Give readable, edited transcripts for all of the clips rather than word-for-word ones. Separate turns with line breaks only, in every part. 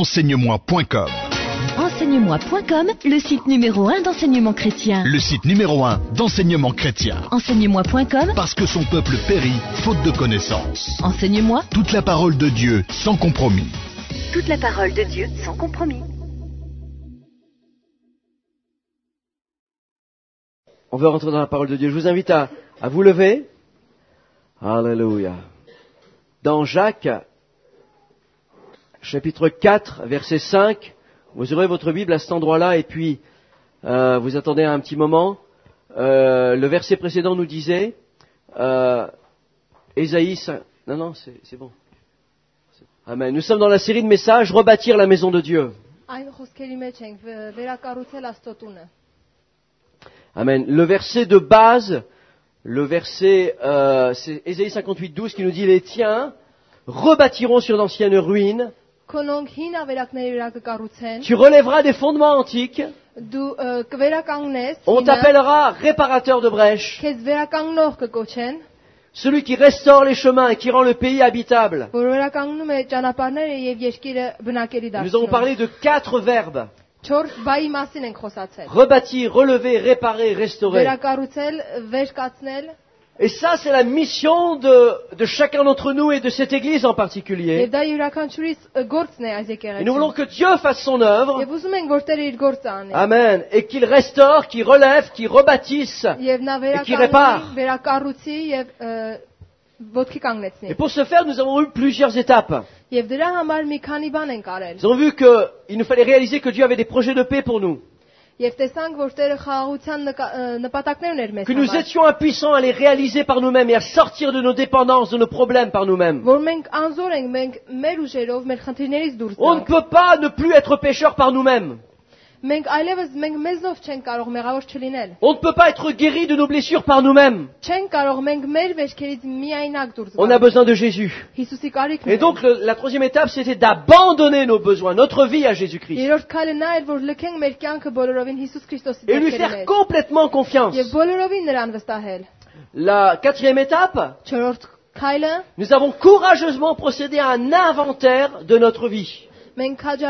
enseigne-moi.com.
Enseigne-moi.com, le site numéro 1 d'enseignement chrétien.
Le site numéro 1 d'enseignement chrétien.
Enseigne-moi.com,
Parce que son peuple périt faute de connaissance.
Enseigne-moi,
Toute la parole de Dieu sans compromis.
toute la parole de Dieu sans compromis.
On veut rentrer dans la parole de Dieu. Je vous invite à vous lever. Alléluia. Dans Jacques, chapitre 4, verset 5, vous aurez votre Bible à cet endroit-là et puis vous attendez un petit moment. Le verset précédent nous disait, Ésaïe 5... Non, c'est bon. Amen. Nous sommes dans la série de messages, rebâtir la maison de Dieu. Amen. Le verset de base, c'est Ésaïe 58, 12 qui nous dit, les tiens rebâtiront sur d'anciennes ruines. Tu relèveras des fondements antiques. On t'appellera réparateur de brèches. Celui qui restaure les chemins et qui rend le pays habitable. Nous avons parlé de 4 verbes. Rebâtir, relever, réparer, restaurer. Et ça, c'est la mission de chacun d'entre nous et de cette église en particulier. Et nous voulons que Dieu fasse son œuvre. Amen. Et qu'il restaure, qu'il relève, qu'il rebâtisse et qu'il répare. Et pour ce faire, nous avons eu plusieurs étapes. Nous avons vu qu'il nous fallait réaliser que Dieu avait des projets de paix pour nous. Que nous étions impuissants à les réaliser par nous-mêmes et à sortir de nos dépendances, de nos problèmes par nous-mêmes. On ne peut pas ne plus être pécheurs par nous-mêmes. On ne peut pas être guéri de nos blessures par nous-mêmes. On a besoin de Jésus. Et donc la troisième étape, c'était d'abandonner nos besoins, notre vie à Jésus-Christ. Et lui faire complètement confiance. La quatrième étape, nous avons courageusement procédé à un inventaire de notre vie. Et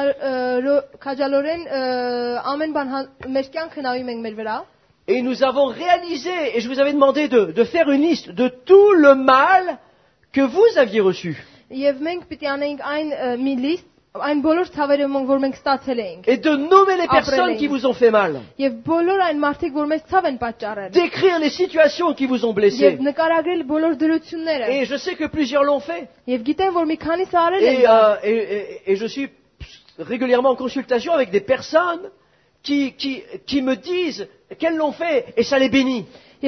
nous avons réalisé, et je vous avais demandé de faire une liste de tout le mal que vous aviez reçu. Et de nommer les personnes qui vous ont fait mal. D'écrire les situations qui vous ont blessé. Et je sais que plusieurs l'ont fait. Et je suis régulièrement en consultation avec des personnes qui me disent qu'elles l'ont fait et ça les bénit.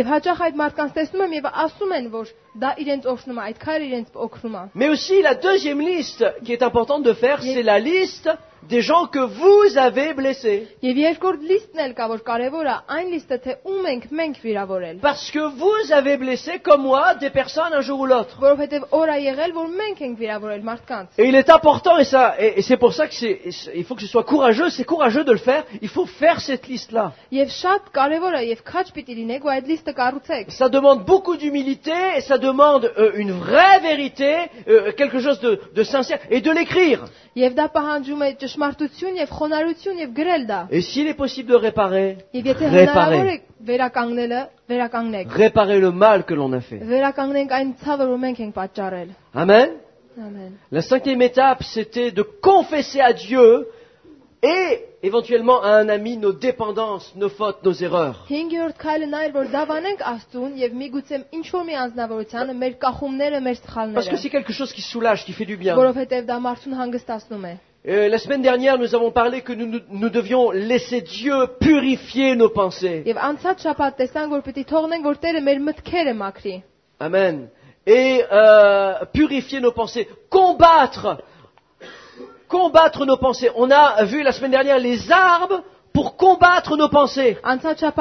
Mais aussi la deuxième liste qui est importante de faire, c'est la liste des gens que vous avez blessés. Parce que vous avez blessé, comme moi, des personnes un jour ou l'autre. Et il est important, et c'est pour ça il faut que ce soit courageux, c'est courageux de le faire, il faut faire cette liste-là. Ça demande beaucoup d'humilité, et ça demande une vraie vérité, quelque chose de sincère, et de l'écrire. Et s'il est possible de réparer, réparer. Réparer le mal que l'on a fait. Amen. La cinquième étape, c'était de confesser à Dieu et éventuellement à un ami nos dépendances, nos fautes, nos erreurs. Parce que c'est quelque chose qui soulage, qui fait du bien. La semaine dernière, nous avons parlé que nous devions laisser Dieu purifier nos pensées. Amen. Et purifier nos pensées, combattre nos pensées. On a vu la semaine dernière les armes pour combattre nos pensées. Parce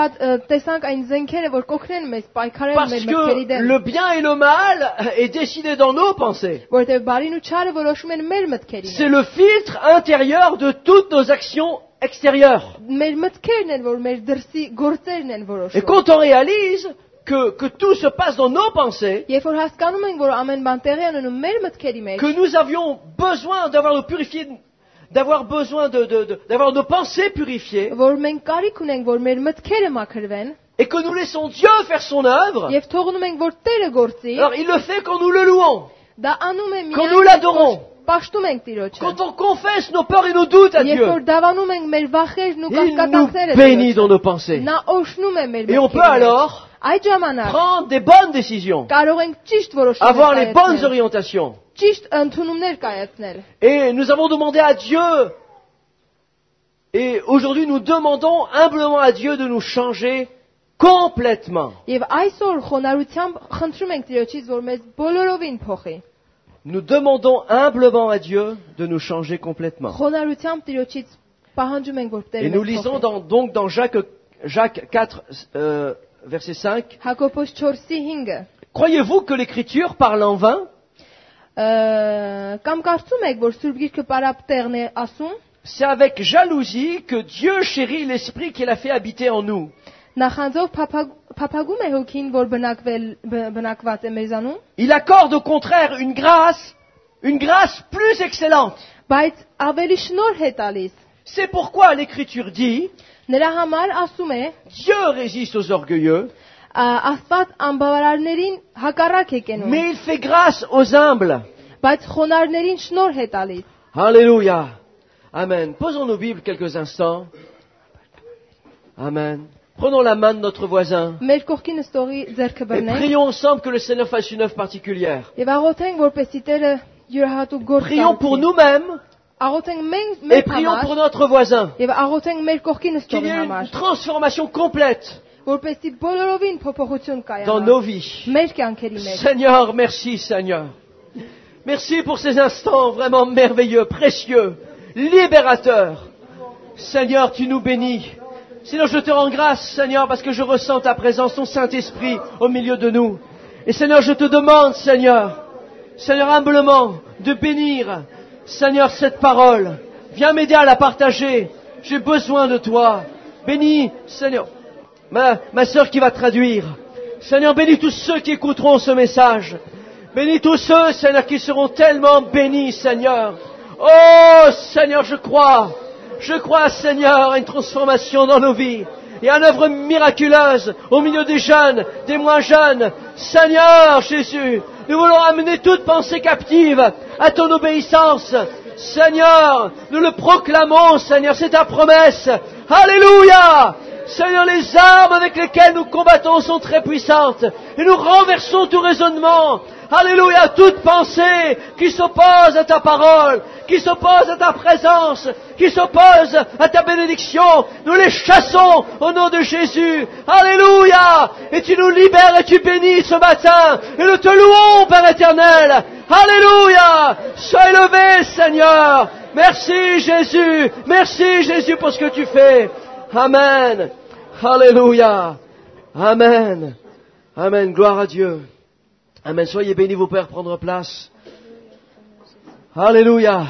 que le bien et le mal est décidé dans nos pensées. C'est le filtre intérieur de toutes nos actions extérieures. Et quand on réalise que tout se passe dans nos pensées, que nous avions besoin d'avoir d'avoir besoin d'avoir nos pensées purifiées
որ մենք կարիք ունենք, որ մեր մտքերը մաքրվեն,
et que nous laissons Dieu faire son œuvre,
եւ թողնում ենք, որ Տերը գործի,
alors il le fait quand nous le louons,
դա անում է
quand nous l'adorons,
պաշտում ենք Տիրոջը։
quand on confesse nos peurs et nos doutes à
Երբ
Dieu.
որ դավանում ենք մեր վախերն ու
Il nous
կասկածները
bénit dans nos pensées.
նա օշնում է մեր
Et on peut
մտքերը։
alors
Այդ ժամանակ
prendre des bonnes décisions,
կարող ենք ճիշտ
avoir les bonnes
որոշումներ
orientations.
ճիշտ ընդունումներ կայացնել։
Et nous avons demandé à Dieu, et aujourd'hui nous demandons humblement à Dieu de nous changer complètement.
Եվ այսօր խոնարհությամբ խնդրում ենք Տիրոջից, որ մեզ բոլորովին փոխի։
Nous demandons humblement à Dieu de nous changer complètement.
Խոնարհությամբ Տիրոջից պահանջում ենք, որ
Et
Տերը
nous
մեզ
lisons
փոխի։
donc dans Jacques 4, verset 5.
Հակոբոս 4:5
Croyez-vous que l'Écriture parle en vain?
Կամ կարծում եք, որ Սուրբ Գիրքը պարապ տեղն է ասում,
C'est avec jalousie que Dieu chérit l'Esprit qu'il a fait habiter en nous.
նախանձով փափագում է հոգին, որ բնակված է մեզանում,
Il accorde au contraire une grâce plus excellente.
բայց ավելի շնորհ է տալիս։
C'est pourquoi l'Écriture dit,
Նրա համար ասում է,
Dieu résiste aux orgueilleux,
Աստված անբավարարներին հակառակ է կենում,
mais il fait grâce aux humbles.
բայց խոնարհներին շնորհ է տալիս։
Alléluia. Amen. Posons nos Bibles quelques instants. Amen. Prenons la main de notre voisin
Մեր կողքին ստողի ձեռքը
et
բռնենք
prions ensemble que le Seigneur fasse une œuvre particulière.
եւ աղոթենք, որպեսզի Տերը յուրահատուկ գործ
Prions pour
կատարի։
nous-mêmes
Աղոթենք
et
մեր
prions pour
համար
notre voisin.
եւ աղոթենք մեր կողքին
Qu'il y
ստողի
ait une
համար,
transformation complète
որպեսզի բոլորովին փոփոխություն
dans
կայանա
nos vies.
մեր կյանքերի մեջ։
Seigneur, merci Seigneur. Merci pour ces instants vraiment merveilleux, précieux, libérateurs. Seigneur, tu nous bénis. Seigneur, je te rends grâce, Seigneur, parce que je ressens ta présence, ton Saint-Esprit au milieu de nous. Et Seigneur, je te demande, Seigneur, humblement, de bénir, Seigneur, cette parole. Viens m'aider à la partager. J'ai besoin de toi. Bénis, Seigneur, ma sœur qui va traduire. Seigneur, bénis tous ceux qui écouteront ce message. Bénis tous ceux, Seigneur, qui seront tellement bénis, Seigneur. Oh, Seigneur, je crois, Seigneur, à une transformation dans nos vies et à une œuvre miraculeuse au milieu des jeunes, des moins jeunes. Seigneur Jésus, nous voulons amener toute pensée captive à ton obéissance. Seigneur, nous le proclamons, Seigneur, c'est ta promesse. Alléluia! Seigneur, les armes avec lesquelles nous combattons sont très puissantes et nous renversons tout raisonnement. Alléluia, toute pensée qui s'oppose à ta parole, qui s'oppose à ta présence, qui s'oppose à ta bénédiction, nous les chassons au nom de Jésus. Alléluia, et tu nous libères et tu bénis ce matin, et nous te louons, Père éternel. Alléluia, sois élevé, Seigneur. Merci Jésus pour ce que tu fais. Amen. Alléluia. Amen. Amen. Gloire à Dieu. Amen. Soyez bénis, vos pères, prendre place. Alléluia.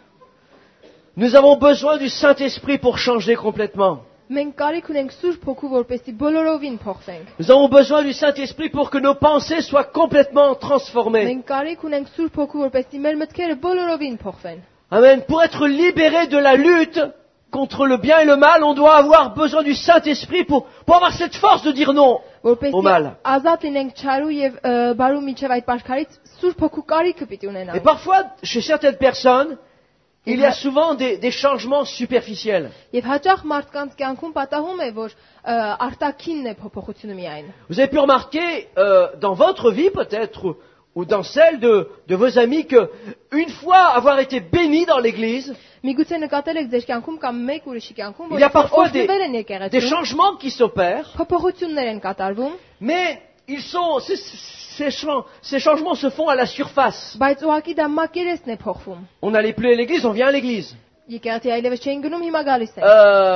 Nous avons besoin du Saint-Esprit pour changer complètement.
Մենք կարիք ունենք Սուրբ Հոգու, որպեսզի բոլորովին փոխվենք։
Nous avons besoin du Saint-Esprit pour que nos pensées soient complètement transformées.
Մենք կարիք ունենք Սուրբ Հոգու, որպեսզի մեր մտքերը բոլորովին փոխվեն։
Amen. Pour être libérés de la lutte contre le bien et le mal, on doit avoir besoin du Saint-Esprit pour avoir cette force de dire non au mal.
Որպեսզի ազատ լինենք չարու եւ բարու միջև այդ պարքարից, Սուրբ Հոգու կարիքը պիտի
Et
ունենանք։
parfois, chez certaines personnes, il y a souvent des changements superficiels.
Եւ hաճախ մարդկանց կյանքում պատահում է, որ արտաքինն է փոփոխությունը միայն։
Vous avez pu remarquer dans votre vie peut-être ou dans celle de vos amis que une fois avoir été béni dans l'église,
Միգուցե նկատել եք ձեր կյանքում կամ մեկ ուրիշի կյանքում,
il y a parfois
օրհնվել են
des
եկեղեցում,
changements qui s'opèrent,
փոփոխություններ են կատարվում,
mais ces changements se font à la surface.
բայց ուղղակի դա մակերեսն է փոխվում։
On n'allait plus à l'église, on vient à l'église.
Եկեղեցի այլևս չէին գնում, հիմա գալիս են։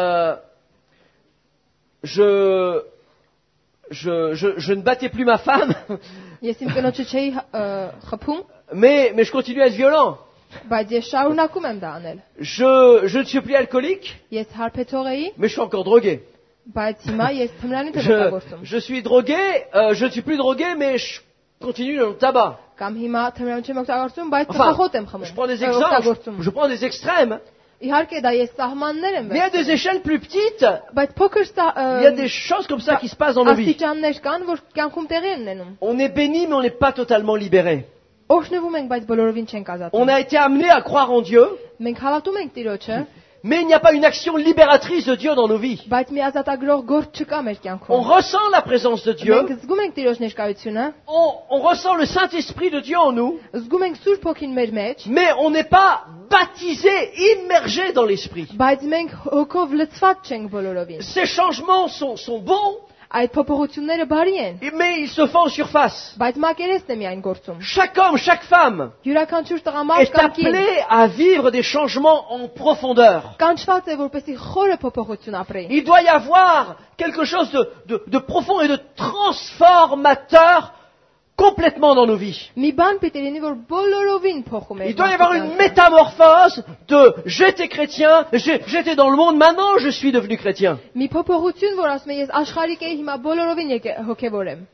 Je ne battais plus ma femme,
Ես իմ կնոջը չէի խփում,
mais je continue à être violent.
բայց ես շարունակում եմ դա անել։
Je ne suis plus alcoolique,
Ես հարբեցող էի,
mais je suis encore drogué.
բայց հիմա ես թմրանիթ եմ օգտագործում։
Je suis drogué, je ne suis plus drogué, mais je continue dans le tabac.
Կամ հիմա թմրանիթ չեմ օգտագործում, բայց
Enfin,
ծխախոտ եմ խմում։
je prends des exemples, je prends des extrêmes,
Իհարկե դա ես սահմաններ եմ
Mais à des échelles plus petites,
բայց փոքր
il y a des choses comme ça qui se passent dans nos vies.
աստիճաններ կան, որ կյանքում տեղի են ունենում։
On est béni, mais on n'est pas totalement libéré.
Օրհնվում ենք, բայց բոլորովին չենք ազատվում։
On a été amené à croire en Dieu,
Մենք հավատում ենք Տիրոջը,
mais il n'y a pas une action libératrice de Dieu dans nos vies.
բայց մի ազատագրող գործ չկա մեր
On
կյանքում։
ressent la présence de Dieu,
Մենք զգում ենք Տիրոջ ներկայությունը,
on ressent le Saint-Esprit de Dieu en nous,
զգում ենք Սուրբ Հոգին մեր մեջ,
mais on n'est pas baptisé, immergé dans l'Esprit.
բայց մենք հոգով լցված չենք բոլորովին։
Ces changements sont bons,
Այդ փոփոխությունները բարի են,
mais ils se font en surface.
բայց մակերեսն է միայն գործում։
Chaque homme, chaque femme
Յուրաքանչյուր տղամարդ
est
կամ կին
appelé à vivre des changements en profondeur.
կանչված է որպեսի խորը փոփոխություն ապրի։
Il doit y avoir quelque chose de profond et de transformateur complètement dans nos vies.
Մի բան պիտի լինի, որ բոլորովին փոխում է։
Il doit y avoir une métamorphose de j'étais chrétien, j'étais dans le monde, maintenant je suis devenu chrétien.
Մի փոփոխություն, որ ասում է ես աշխարհիկ էի, հիմա բոլորովին հոգևոր եմ։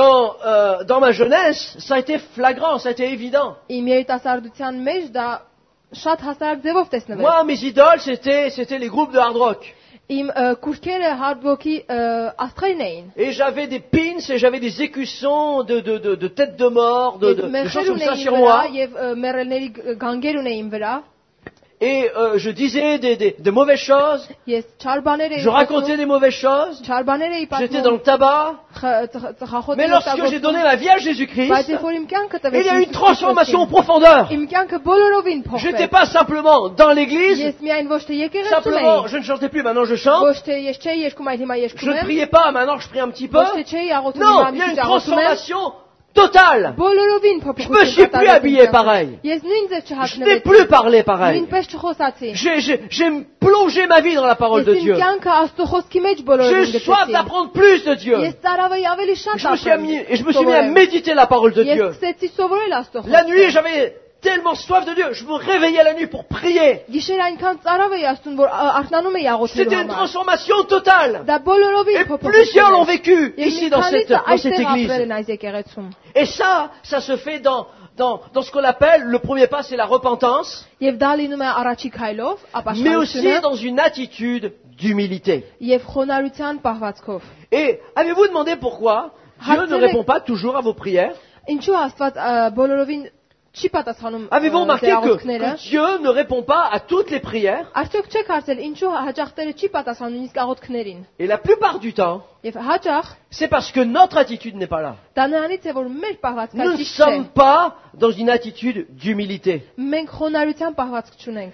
Dans ma jeunesse, ça a été flagrant, ça a été évident.
Իմ երիտասարդության մեջ դա շատ հասարակ ձևով տեսնվել։
Moi, mes idoles, c'était les groupes de hard rock.
Իմ կուրքերը hard rock-ի աստղերն էին։
Et j'avais des pins et j'avais des écussons de tête de mort, de choses comme ça sur moi.
Եվ մեռելների գանգեր ունեին վրա։
Et je disais de mauvaises choses,
Ես չար բաներ էի
je racontais des mauvaises choses,
չար բաներ էի
j'étais dans le tabac.
ծխախոտ։
Mais lorsque j'ai donné ma vie à Jésus-Christ,
բայց երբ որ իմ կյանքը
il y a eu une
տվեց,
transformation en profondeur.
իմ կյանքը բոլորովին
J'étais
փոխվեց։
pas simplement dans l'église,
Ես միայն ոչ թե եկեղեցում
simplement
էի,
je ne chantais plus, maintenant je chante.
ոչ թե ես չէի երգում, այլ հիմա
Je
երգում
ne
եմ,
priais pas, maintenant je prie un petit peu.
ոչ թե չէի աղոթում,
Non,
հիմա
il y a
մի
une
քիչ աղոթում եմ,
transformation totale.
բոլորովին
Je me
փոփոխություն
suis plus habillé pareil.
Ես նույն ձև
Je n'ai plus
չհագնվեցի,
parlé pareil.
նույնպես չխոսացի։
J'ai plongé ma vie dans la parole de
Ես իմ
Dieu.
կյանքը Աստծո խոսքի մեջ բոլորովին
J'ai soif
գտեցի։
d'apprendre plus de Dieu.
Ես ծարավեի ավելի շատ
Je me suis mis à méditer la parole de Dieu.
Ես սկսեցի սովորել Աստծո
La nuit,
խոսքը։
j'avais tellement soif de Dieu, je me réveillais la nuit pour prier.
Գիշեր այնքան ծարավ էի Աստծուն, որ արթնանում էի աղոթելու
C'était une
համար։
transformation totale.
Դա բոլորովին
Et
փոփոխություն
plusieurs l'ont
էր։
vécu
Եվ
ici
մի
dans
քանիսը
cette
այստեղ
église.
ապրել են այս եկեղեցում։
Et ça se fait dans ce qu'on appelle, le premier pas, c'est la repentance,
Եվ դա լինում է առաջի քայլով,
mais aussi
ապաշխարությունը
dans une attitude d'humilité.
եւ խոնարհության պահվածքով։
Et avez-vous demandé pourquoi Dieu ne répond pas toujours à vos prières?
Ինչու Աստված բոլորովին չի պատասխանում
Avez-vous remarqué
աղոթքները։
que Dieu ne répond pas à toutes les prières?
Արդյոք չեք հարցել ինչու հաճախ Տերը չի պատասխանում նույնիսկ աղոթքներին։
Et la plupart du temps,
Եվ հաճախ
c'est parce que notre attitude n'est pas là.
դա նրանից է որ մեր պահվածքը
Nous ne
ճիշտ չէ։
sommes pas dans une attitude d'humilité.
Մենք խոնարհության պահվածք չունենք։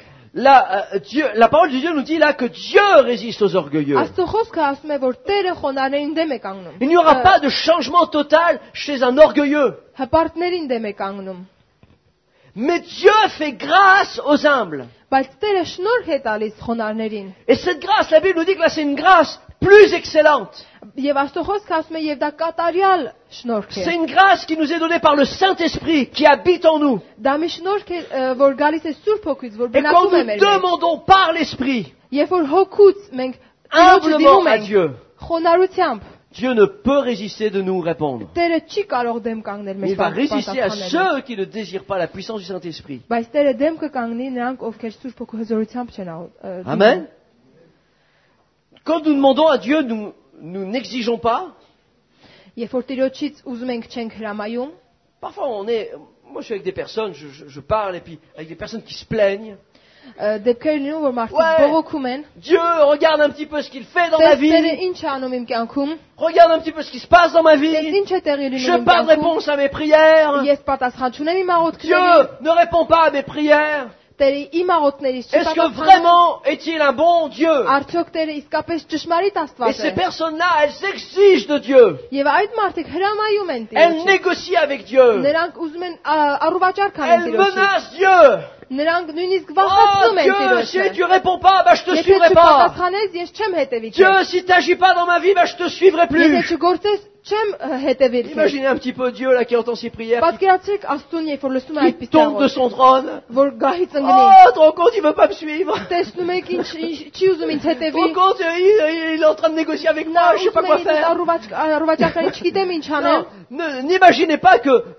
La parole de Dieu nous dit là que Dieu résiste aux orgueilleux.
Աստծո խոսքը ասում է որ Տերը խոնարհներին դեմ է կանգնում։
Il n'y aura pas de changement total chez un orgueilleux.
Հպարտներին դեմ է կանգնում։
Mais Dieu fait grâce aux humbles.
Բայց Տերը շնորհ է տալիս խոնարհներին։
Et cette grâce, la Bible nous dit que là c'est une grâce plus excellente.
Եվ Աստծո խոսքը ասում է եւ դա կատարյալ շնորհ է։
C'est une grâce qui nous est donnée par le Saint-Esprit qui habite en nous.
Դա մի շնորհ է, որ գալիս է Սուրբ Հոգուց, որ
Et quand
բնակվում է
nous
մեր մեջ։
demandons par l'Esprit,
Երբ որ Հոգուց մենք
humblement à
ենք
Dieu,
խոնարհությամբ,
Dieu ne peut résister de nous répondre.
Տերը չի կարող դեմ կանգնել
Il
մեր
va résister à
պատասխաններին։
ceux qui ne désirent pas la puissance du Saint-Esprit.
Բայց Տերը դեմ կկանգնի նրանք, ովքեր Սուրբ Հոգու հզորությամբ չեն
Amen. Quand nous demandons à Dieu, nous n'exigeons pas.
Երբ որ Տիրոջից ուզում ենք չենք հրամայում,
Parfois, moi je suis avec des personnes, je parle et puis avec des personnes qui se plaignent.
դեպքեր լինում որ մարդիկ
Ouais.
բողոքում են,
Dieu, regarde un petit peu ce qu'il fait dans ma
Տերը
vie.
ինչ է անում իմ կյանքում,
Regarde un petit peu ce qui se passe dans ma
Տես
vie.
ինչ է տեղի
Je
լինում
n'ai
իմ
pas de
կյանքում,
réponse à mes prières.
ես պատասխան չունեմ իմ
Dieu
աղոթքներին,
ne répond pas à mes prières.
Տերը իմ աղոթքներից չի
Est-ce que
պատասխանում,
vraiment est-il un bon Dieu?
արդյոք Տերը իսկապես ճշմարիտ
Et
Աստված
ces
է։
personnes-là, elles exigent de Dieu.
Եւ այդ մարդիկ հրամայում են
Elles
Տիրոջից։
négocient avec Dieu.
Նրանք ուզում են առուվաճար կանեն
Elles
Տիրոջից։
menacent Dieu.
Նրանք նույնիսկ
Oh
վախեցնում են
Dieu, si
Տիրոջը։
tu réponds pas, bah, je te
Եթե
suivrai pas.
չպատասխանես, ես չեմ հետևի քեզ։
Dieu, si tu n'agis pas dans ma vie, bah, je te suivrai
Եթե
plus.
չգործես չեմ հետևել քեզ։
Imaginez un petit peu Dieu là qui entend ses prières,
Պատկերացրեք Աստուն, երբ որ լսում է
qui
այդպես
tombe de
աղոթ,
son trône.
որ գահից ընկնի։
Oh, tu te rends compte, il veut pas me suivre.
Տեսնում եք ինչ չի ուզում ինձ
Tu te
հետևի։
rends compte, il est en train de négocier avec
Նա
moi, je sais pas
ուզում
quoi
է ինձ
faire.
առուվաճակային չգիտեմ ինչ անել։
Non, n'imaginez pas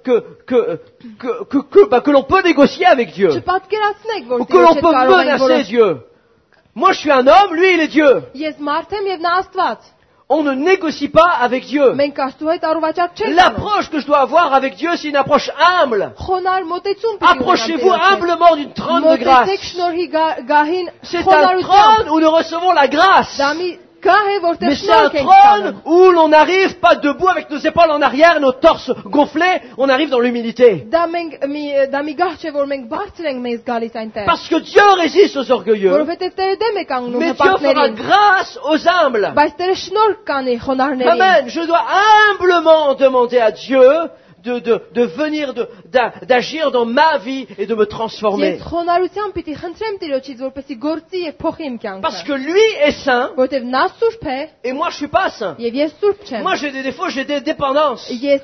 que l'on peut négocier avec Dieu.
Չպատկերացնեք, որ
Ou que l'on
Տիրոջ հետ
peut
կարող ենք
menacer Dieu. Moi, je suis un homme, lui, il est Dieu.
Ես մարդ եմ եւ նա Աստված։
On ne négocie pas avec Dieu.
Մենք Աստծո հետ առուվաճակ չենք անում։
L'approche que je dois avoir avec Dieu, c'est une approche humble.
Խոնար մոտեցում պիտի
Approchez-vous humblement d'une trône de grâce.
Մոտեցեք շնորհի գահին
C'est un
խոնարհությամբ։
trône où nous recevons la grâce.
Դա մի գահ է, որտեղ
Mais c'est un
շնորհք ենք
trône
ստանում։
où l'on n'arrive pas debout avec nos épaules en arrière et nos torses gonflés, on arrive dans l'humilité.
Դա մի գահ չէ, որ մենք բարձր ենք մեզ գալիս այնտեղ։
Parce que Dieu résiste aux orgueilleux,
Որովհետև Տերը դեմ է կանգնում
mais Dieu fera
հպարտներին։
grâce aux humbles.
Բայց Տերը շնորհք կանի խոնարհներին։
Amen. Je dois humblement demander à Dieu de venir, d'agir dans ma vie et de me transformer.
Ես խոնարհությամբ պիտի խնդրեմ Տիրոջից, որպեսզի գործի եւ փոխի իմ
Parce
կյանքը։
que lui est saint
Որովհետև նա սուրբ է
et moi je suis pas saint.
եւ ես սուրբ չեմ։
Moi j'ai des défauts, j'ai des dépendances,
Ես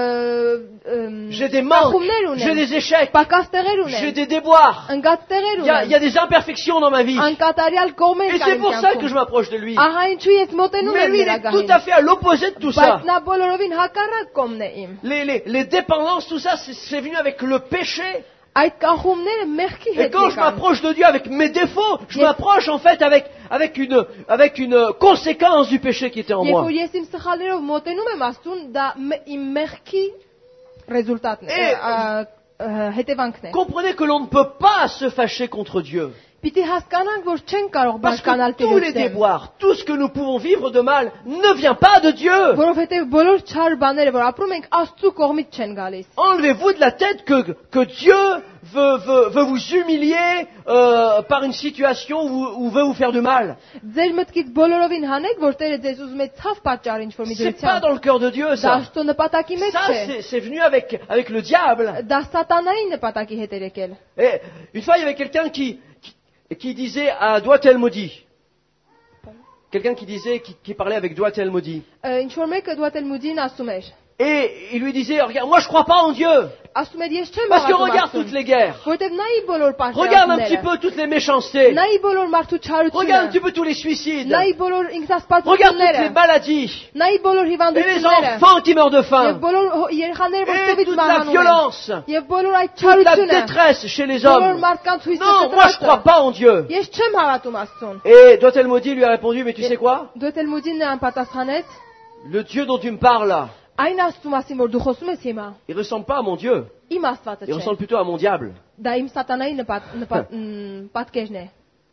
j'ai des manques,
Ախումներ
j'ai
ունեմ,
des échecs,
պակաս տեղեր
j'ai
ունեմ,
des déboires.
ընկած տեղեր
Il y a
ունեմ,
des imperfections dans ma vie.
անկատարյալ կողմեր
Et
կան
c'est
իմ
pour ça que je
կյանքում։
m'approche de lui.
Ահա ինչու ես մոտենում
Mais
եմ
lui, il
նրա
est tout
գահին։
à fait à l'opposé de tout ça.
Բայց նա բոլորովին հակառակ կողմն է իմ։
Les dépendances, tout ça, c'est venu avec le péché.
Այդ կախումները մեղքի
Et
հետ
quand je
եկան։
m'approche de Dieu avec mes défauts, je
Yes.
m'approche en fait avec une conséquence du péché qui était en
Երբ
moi.
որ ես իմ սխալներով մոտենում եմ Աստծուն, դա իմ մեղքի ռեզուլտատն է, հետևանքն է։
Comprenez que l'on ne peut pas se fâcher contre Dieu.
Պիտի հասկանանք, որ չենք կարող
Parce
բարկանալ
que tous les
Տիրոջ դեմ։
déboires, tout ce que nous pouvons vivre de mal, ne vient pas de Dieu.
Որովհետև բոլոր չար բաները, որ ապրում ենք, Աստծու կողմից չեն գալիս։
Enlevez-vous de la tête que Dieu veut vous humilier par une situation ou veut vous faire du mal.
Ձեր մտքից բոլորովին հանեք, որ Տերը ձեզ ուզում է ցավ պատճառ ինչ-որ մի
C'est pas
դրությամբ։
dans le cœur de Dieu
Դա
ça.
Աստծո նպատակի մեջ
Ça,
չէ։
c'est venu avec le diable.
Դա սատանայի նպատակի հետ է եկել։
Et une fois, il y avait quelqu'un qui disait à doigt tel maudit. Quelqu'un qui parlait avec doigt tel maudit.
Ինչ որ մեկը դուատել մուդին ասում էր։
Et il lui disait, regarde, moi je crois pas en Dieu.
Ասում էր ես չեմ
Parce que
հավատում
regarde
Աստծուն։
toutes les guerres.
Որտեվ նայի բոլոր
Regarde un petit
պատճառները։
peu toutes les méchancetés.
Նայի բոլոր մարդու
Regarde un petit
չարությունը։
peu tous les suicides.
Նայի բոլոր
Regarde toutes les
ինքնասպասությունները։
maladies.
Նայի բոլոր
Et les
հիվանդությունները։
enfants qui meurent de
Եվ
faim.
բոլոր երեխաները, որ
Et
ծովից
toute la
մահանում են։
violence.
Եվ բոլոր այդ
Toute la
չարությունը։
détresse chez les
Բոլոր
hommes.
մարդկանց հույսը
Non, moi je crois pas en Dieu.
Ես չեմ հավատում Աստծուն։
Et Doit-elle maudit lui a répondu, mais tu sais quoi?
Դուտել մուդին նրան պատասխանեց.
Le Dieu dont tu me parles là,
Այն Աստծու մասին, որ դու խոսում ես հիմա,
il ressemble pas à mon Dieu.
իմ Աստվածը
Il
չէ։
ressemble plutôt à mon diable.
Դա իմ սատանայի պատկերն է։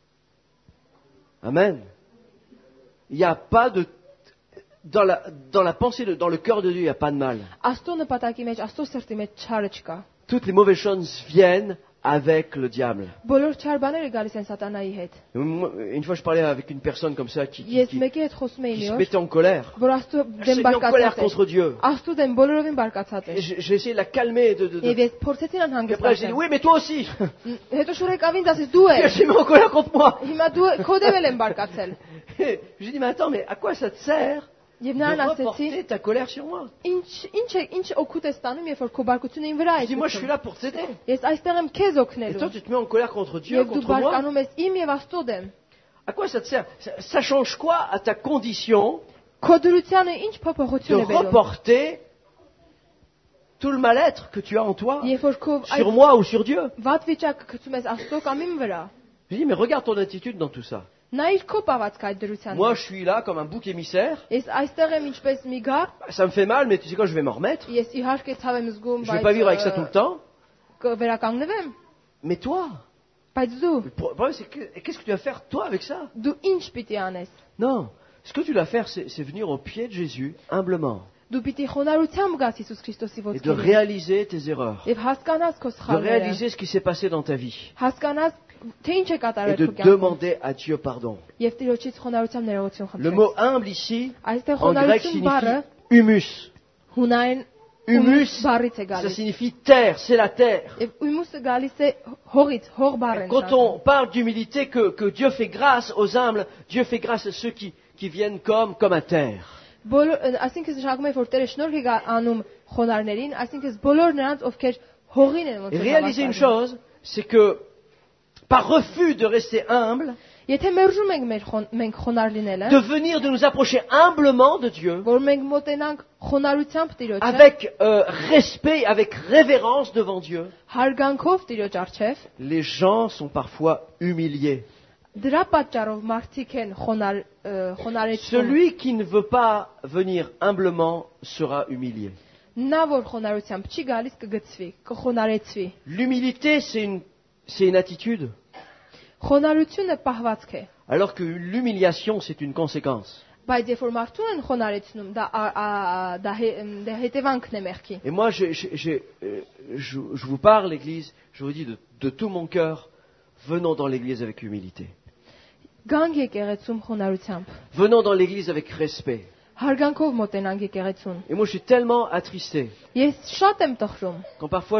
Amen. Il n'y a pas de... Dans la pensée, dans le cœur de Dieu, il n'y a pas de mal.
Աստծո նպատակի մեջ, Աստծո սրտի մեջ չարը չկա։
Toutes les mauvaises choses viennent avec le diable.
Բոլոր չար բաները գալիս են սատանայի հետ։
Une fois, je parlais avec une personne comme ça qui
Ես մեկի հետ խոսում էի մի
se
օր,
mettait en colère.
որ Աստծո
Elle s'est
դեմ
mise en colère
բարկացած
contre
է։
Dieu.
Աստծո դեմ բոլորովին բարկացած
Et
է։
j'ai essayé de la calmer.
Եւ ես փորձեցի նրան
Et après, j'ai dit,
հանգստացնել։
oui, mais toi aussi.
Հետո շուր եկավ ինձ ասես դու
Elle
ես։
s'est mise en colère contre moi.
Հիմա դու քո դեմ եմ բարկացել։
J'ai dit, mais attends, mais à quoi ça te sert
Եվ
de
նրան ասեցի,
reporter ta colère sur moi?
ինչ օգուտ է stանում, երբ որ քո բարկությունը իմ վրա
Je
է։
dis, moi, je suis là pour t'aider.
Ես այստեղ եմ քեզ
Et
օգնելու։
toi, tu te mets en colère contre Dieu,
Եվ դու
contre moi.
բարկանում ես իմ եւ Աստծո դեմ։
À quoi ça te sert? Ça change quoi à ta condition
Քո դրությանը ինչ
de
փոփոխություն է բերում։
reporter tout le mal-être que tu as en toi
Երբ որ քո
sur moi ou sur Dieu?
վատ վիճակը գցում ես Աստծո կամ իմ վրա։
Je dis, mais regarde ton attitude dans tout ça.
Նա իր քո պավածք այդ դրությանը։
Moi, je suis là comme un bouc émissaire.
Ես այստեղ եմ ինչպես մի գար,
Ça me fait mal, mais tu sais quoi, je vais m'en remettre.
ես իհարկե ցավ եմ զգում,
Je vais pas vivre avec ça tout le temps.
կվերականգնվեմ,
Mais toi,
բայց dու
le problème, c'est qu'est-ce que tu vas faire, toi, avec ça?
դու ինչ պիտի անես։
Non. Ce que tu dois faire, c'est venir au pied de Jésus, humblement,
Դու պիտի խոնարհությամբ գաս Հիսուս Քրիստոսի
et de
ոտքերին
réaliser tes erreurs,
եւ հասկանաս քո
de
սխալները,
réaliser ce qui s'est passé dans ta vie,
հասկանաս թե ինչ է
et
կատարել
de
քո կյանքում
demander à Dieu pardon.
եւ Տիրոջից խոնարհությամբ ներողություն
Le
խնդրես։
mot humble ici,
Այստեղ
en grec,
խոնարհություն բառը
signifie humus.
հունային
Humus,
բառից է
ça
գալիս։
signifie terre, c'est la terre.
Եվ ումուսը գալիս է հողից, հող բառն։
Quand on parle d'humilité, que Dieu fait grâce aux humbles, Dieu fait grâce à ceux qui viennent comme à terre.
Այսինքն նշանակում է որ Տերը շնորհ է անում խոնարհներին, այսինքն բոլոր նրանց ովքեր հողին են ոնց
Et réalisez une chose, c'est que par refus de rester humble,
Եթե մերժում ենք մենք խոնարհ լինելը,
de venir, de nous approcher humblement de Dieu,
որ մենք մոտենանք խոնարհությամբ Տիրոջը,
avec respect, avec révérence devant Dieu,
հարգանքով Տիրոջ առջև,
les gens sont parfois humiliés.
դրա պատճառով մարդիկ են խոնարհեցնում։
Celui qui ne veut pas venir humblement sera humilié.
Նա որ խոնարհությամբ չի գալիս կգծվի, կխոնարհեցվի։
L'humilité, c'est une attitude,
Խոնարհությունը պահվածք է,
alors que l'humiliation, c'est une conséquence.
բայց երբ որ մարդուն են խոնարհեցնում, դա հետևանքն է մեղքի։
Et moi, je vous parle, l'Église, je vous dis de tout mon cœur, venons dans l'Église avec humilité.
Գանք եկեղեցում խոնարհությամբ,
Venons dans l'Église avec respect.
հարգանքով մոտենանք եկեղեցուն։
Et moi, je suis tellement attristé.
Ես շատ եմ տխրում,
Quand parfois,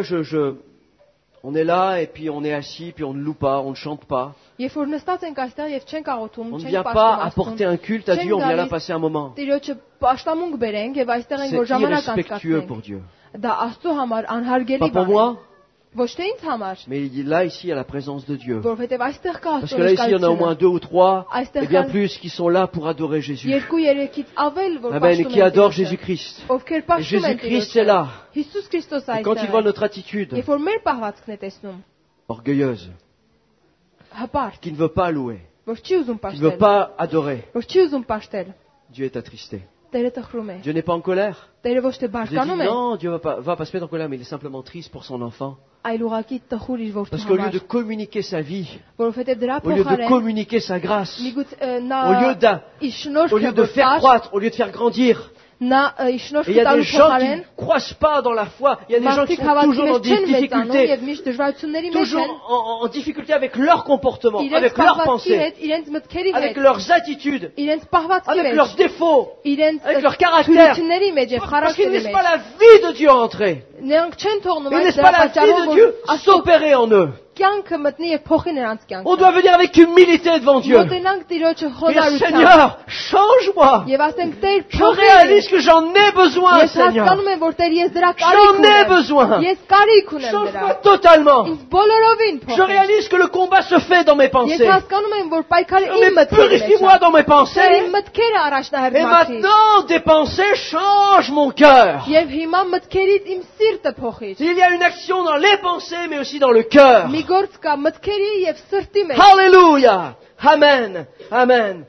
on est là, et puis on est assis, puis on ne loue pas, on ne chante pas.
երբ որ նստած ենք այստեղ եւ չենք աղոթում,
On ne
չենք
vient pas
պաշտում
apporter un culte à Dieu, on vient là passer un moment.
Տիրոջը պաշտամունք բերենք եւ այստեղ ենք որ
C'est
ժամանակ
irrespectueux pour
անցկացնենք։
Dieu.
Դա Աստծո համար անհարգելի
Pas pour
բան է։
moi,
Ոչ թե ինձ համար,
mais là, ici, à la présence de Dieu.
որովհետեւ այստեղ կա
Parce
Աստծո
que là, ici, il y en a au moins
ներկայությունը։
2 ou 3,
Այստեղ
et bien
կան
plus, qui sont là pour adorer Jésus.
2-3-ից ավել որ
Amen, et
պաշտում
qui
են
adorent
Տիրոջը,
Jésus-Christ.
ովքեր պաշտում են
Jésus-Christ est
Տիրոջը։
là.
Հիսուս Քրիստոս
Et quand il
այստեղ
voit
է։
notre attitude
Երբ որ մեր պահվածքն է տեսնում,
orgueilleuse,
հպարտ,
qui ne veut pas louer,
որ չի ուզում
qui ne veut
պաշտել,
pas adorer,
որ չի ուզում պաշտել,
Dieu est attristé.
Տերը տխրում է։
Dieu n'est pas en colère.
Տերը ոչ թե
Je dis
բարկանում է,
non, Dieu va pas se mettre en colère, mais il est simplement triste pour son enfant.
այլ ուղակի տխուր իր որդու
Parce qu'au lieu de
համար,
communiquer sa vie,
որովհետեւ դրա
au lieu de
փոխարեն
communiquer sa grâce,
միգուցե
au lieu
նա իր
au lieu
շնորհքը
de faire
որ
croître, au lieu de faire grandir,
նա իր
et il y
շնորհքը
a des
տալու
gens qui
փոխարեն
ne croissent pas dans la foi, il y a des gens qui
մարդիկ
sont
հավատքի
toujours dans
մեջ
des
չեն մեծանում
difficultés,
եւ միշտ դժվարությունների մեջ
toujours
են,
en difficulté avec leur comportement,
իրենց
avec leurs
պահվածքի
pensées,
հետ, իրենց մտքերի
avec
հետ,
leurs attitudes,
իրենց պահվածքի
avec
մեջ,
leurs défauts,
իրենց
avec leur caractère.
թույլությունների մեջ եւ
Parce qu'ils ne
խարակների
laissent
մեջ։
pas la vie de Dieu entrer.
Նրանք չեն թողնում
Ils ne
այս
laissent
դրա
pas la vie
պատճառով
de
որ
Dieu
Աստծո
s'opérer en eux.
կյանքը մտնի եւ փոխի նրանց
On
կյանքը։
doit venir avec humilité devant Dieu.
Մոտենանք Տիրոջը
Dire
խոնարհությամբ
Seigneur, change-moi.
եւ ասենք Տեր
Je
փոխի։
réalise que j'en ai besoin,
Ես
Seigneur.
հասկանում եմ որ Տեր ես դրա
J'en
կարիք
ai
ունեմ։
besoin.
Ես կարիք ունեմ
Change-moi
դրա։
totalement.
Ինձ բոլորովին
Je
փոխի։
réalise que le combat se fait dans mes
Ես
pensées.
հասկանում եմ որ պայքարը իմ
Mais
մտքերի մեջ
purifie-moi
է։
dans mes
Տեր
pensées.
իմ մտքերը
Et
առաջնահերթացի։
maintenant, des pensées changent mon cœur.
Եվ հիմա մտքերից իմ սիրտը փոխի։
Il y a une action dans les pensées, mais aussi dans le cœur.
Մի գործ կա մտքերի եւ սրտի մեջ։
Alléluia. Amen. Amen.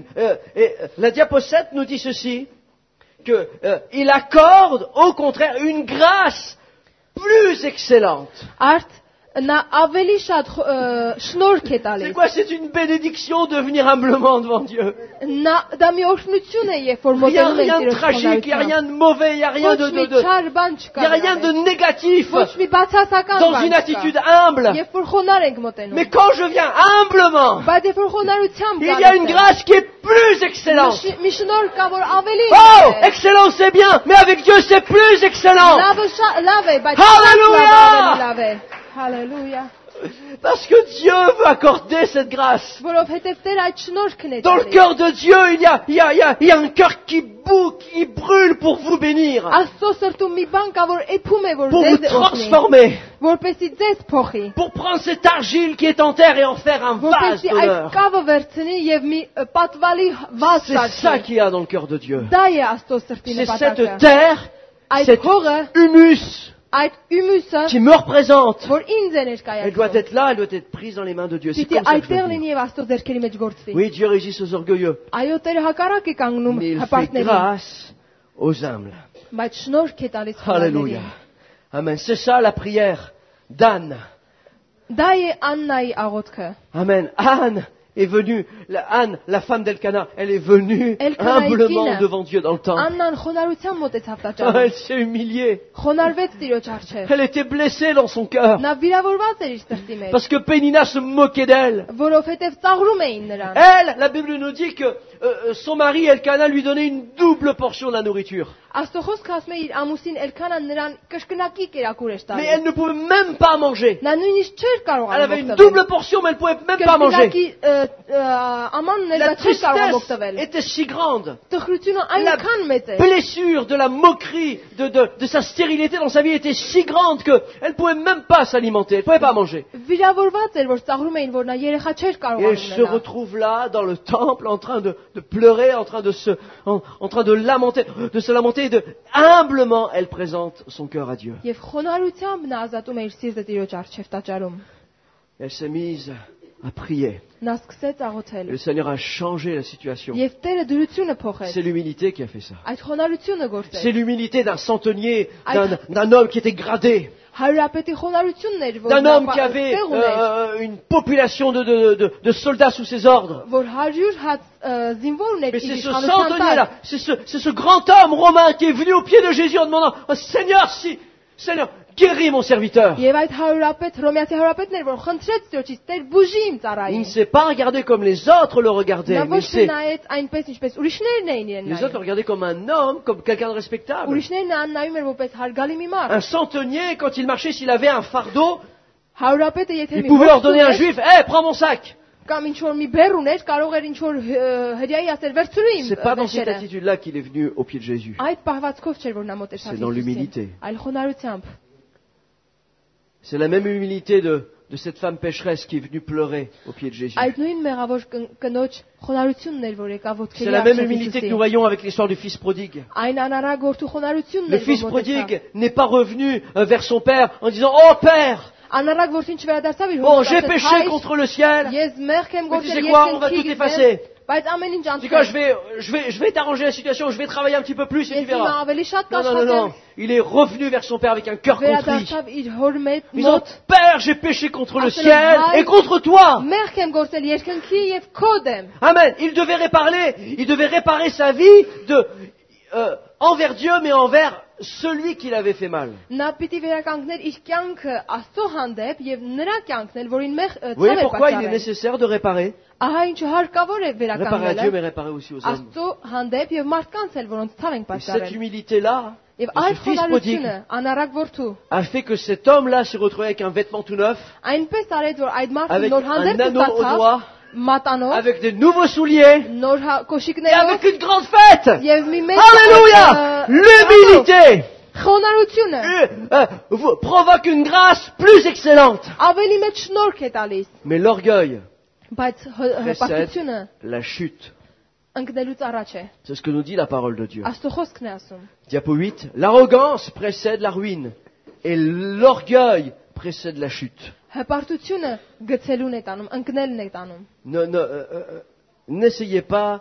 La diaposette nous dit ceci, que il accorde au contraire une grâce plus excellente.
Արդ նա ավելի շատ շնորհք է
C'est
տալիս։
quoi? C'est une bénédiction de venir humblement devant Dieu.
Դա մի օրհնություն է, երբ որ
Il n'y a
մոտենում
rien
ենք
de
Տիրոջ
tragique, il n'y a rien de mauvais, il n'y a rien
Ոչ մի
de
չար բան
il
չկա։
n'y a rien de négatif
Ոչ մի բացասական
dans
բան
une
չկա։
attitude humble.
Երբ որ խոնար ենք մոտենում։
Mais quand je viens humblement,
Բայց երբ որ խոնարհությամբ
il y a une grâce qui est plus excellente.
մի շնորհ կա որ ավելի
Oh, excellent, c'est bien, mais avec Dieu c'est plus excellent.
լավ է, բայց
Hallelujah!
լավ է։ Hallelujah.
Parce que Dieu veut accorder cette grâce.
Որովհետև Տեր այդ շնորհքն է
Dans le cœur de Dieu, il y a un cœur qui brûle pour vous bénir,
Աստծո սրտում մի բան կա որ էփում է որ
pour vous
ձեզ օգնի,
transformer,
որպեսզի ձեզ փոխի,
pour prendre cette argile qui est en terre et en faire un vase
որպեսզի այդ
d'honneur.
կավը վերցնի եւ մի պատվալի վազ
C'est ça
ստացի։
qu'il y a dans le cœur de Dieu.
Դա է Աստծո սրտի
C'est cette
նպատակը։
terre,
Այդ
cet
փողը,
humus
այդ իմուսը,
qui me représente.
որ ինձ է
Elle doit
ներկայացնում,
être là, elle doit être prise dans les mains de Dieu. C'est
պիտի
comme ça que je
այդտեղ
le dis.
լինի եւ Աստծո ձեռքերի մեջ գործվի։
Oui, Dieu résiste aux orgueilleux,
Այո, Տերը հակառակ է կանգնում
mais il fait
հպարտներին,
grâce aux humbles.
բայց շնորհք է տալիս
Alléluia.
խոնարհներին։
Amen. C'est ça la prière d'Anne.
Դա է Աննայի աղոթքը։
Amen. Anne est venue, Anne, la femme d'Elkana, elle est venue
Elkanaï
humblement
կինը,
devant Dieu dans le temple.
Աննան խոնարհությամբ մոտեցավ
Elle
տաճարին։
s'est humiliée.
Խոնարհվեց Տիրոջ առջև։
Elle était blessée dans son cœur.
Նա վիրավորված էր իր սրտի մեջ,
Parce que Pénina se moquait d'elle.
որովհետև ծաղրում էին նրան։
Elle, la Bible nous dit que son mari Elkana lui donnait une double portion de la nourriture.
Աստծո խոսքը ասում է իր ամուսին Էլքանը նրան կշկնակի կերակուր էր
Mais
տալիս։
elle ne pouvait même pas manger.
Նա նույնիսկ չէր
Elle
կարողանում
avait une
օգտվել։
double portion, mais elle ne pouvait même pas manger.
Կշկնակի ամանն էլ
La
չէր կարողանում
tristesse
օգտվել։
était si grande.
Տխրությունը
La
այնքան մեծ էր,
blessure de la moquerie, de sa stérilité dans sa vie était si grande qu'elle ne pouvait même pas s'alimenter, elle ne pouvait pas manger.
վիրավորված էր, որ ծաղրում էին, որ նա երեխա չէր
Et elle
կարողանում
se
ունենալ։
retrouve là, dans le temple, en train de pleurer, en train de se lamenter, et humblement, elle présente son cœur à Dieu.
Եվ խոնարհությամբ նա ազատում է իր սիրտը Տիրոջ առջև տաճարում։
Elle s'est mise à prier.
Նա սկսեց աղոթել։
Et le Seigneur a changé la situation.
Եվ Տերը դրությունը փոխեց։
C'est l'humilité qui a fait ça.
Այդ խոնարհությունը
C'est
գործեց։
l'humilité d'un centenier, d'un homme qui était gradé,
Հարուրապետի խոնարհությունն էր, որ
d'un
նա
homme qui avait
տեղ ուներ,
une population de soldats sous ses ordres.
որ 100 հատ զինվոր ուներ
Mais
իր
c'est ce
իշխանության
centenier-là,
տակ։
c'est ce grand homme romain qui est venu au pied de Jésus en demandant « Seigneur, Seigneur, guéris mon serviteur ».
Եւ այդ հարուրապետ, հռոմեացի հարուրապետն էր, որ խնդրեց Տիրոջից, Տեր բուժի իմ
Il ne
ծառային։
s'est pas regardé comme les autres le regardaient,
Նա
mais
ոչ թե
c'est
նայեց այնպես, ինչպես ուրիշներն էին իրեն
les autres le
նայում։
regardaient comme un homme, comme quelqu'un de respectable.
Ուրիշներն նրան նայում էր որպես հարգալի մի մարդ։
Un centenier, quand il marchait, s'il avait un fardeau,
Հարուրապետը եթե
il
մի
pouvait
ոսկ
ordonner à un
ուներ,
juif « Hé, prends mon sac !»
կամ ինչ որ մի բեռ ուներ, կարող էր ինչ որ հրյայի ասել վերցրու իմ
C'est pas dans cette
վերջերը։
attitude-là qu'il est venu au pied de Jésus.
Այդ պահվածքով չէր որ նա մոտեցավ
C'est dans l'humilité.
Հիսուսին, այլ խոնարհությամբ։
C'est la même humilité de cette femme pécheresse qui est venue pleurer au pied de Jésus.
Այդ նույն մեղավոր կնոջ խոնարհությունն էր, որ եկավ
C'est
ոտքերի
la même
առջև
humilité que nous
Հիսուսին։
voyons avec l'histoire du fils prodigue.
Այն անարագ որդու խոնարհությունն
Le
էր,
fils
որ մոտեցավ։
prodigue n'est pas revenu vers son père en disant « Oh père,
Անարագ որդին չվերադարձավ իր
bon,
հորից,
j'ai
ասեց,
péché
«Հայր,
contre le ciel.
Ես մեղք եմ
Mais tu sais
գործել,
quoi,
ես
on va
քնքի
tout
գտնել,
effacer.
բայց ամեն ինչ
En tout cas,
անցնեմ։
je vais t'arranger la situation, je vais travailler un petit peu plus et tu
Ես հիմա
verras. »
ավելի շատ
Non, non, non, non.
կաշխատեմ։
Il est revenu vers son père avec un cœur contrit.
Վերադարձավ իր հոր
Disant
մոտ,
« Père, j'ai péché contre le
Asel
ciel
Hai.
et contre toi. »
մեղք եմ գործել երկնքի եւ քո դեմ։
Amen. Il devait réparer sa vie envers Dieu, mais envers celui qui l'avait fait mal.
Նա պիտի վերականգներ իր կյանքը Աստծո հանդեպ եւ նրա կյանքն էլ, որին մեղ
Vous voyez
ցավ է
pourquoi il est
պատճառել։
nécessaire de réparer?
Ահա ինչ հարկավոր է
Réparer à Dieu, mais
վերականգնելը
réparer aussi aux hommes.
Աստծո հանդեպ եւ մարդկանց էլ, որոնց ցավ ենք
Et cette
պատճառել։
humilité-là,
Եվ
de ce
այդ
fils prodigue,
խոնարհությունը անարագ որդու
a fait que cet homme-là s'est retrouvé avec un vêtement tout neuf,
այնպես արեց, որ այդ մարդը
avec
նոր
un
հանդերձ
anneau au
ստացավ
doigt,
մատանով,
avec de nouveaux souliers
նոր
et
կոշիկներով
avec une grande fête.
եւ մի մեծ
Alléluia! L'humilité
խոնարհությունը
provoque une grâce plus excellente.
ավելի մեծ շնորհք է տալիս,
Mais l'orgueil
բայց հպարտությունը
la chute.
ընկնելուց առաջ է։
C'est ce que nous dit la parole de Dieu.
Աստծո խոսքն է ասում։
Diapo 8. L'arrogance précède la ruine et l'orgueil précède la chute.
Հպարտությունը գցելուն է տանում, ընկնելն է տանում։
N'essayez pas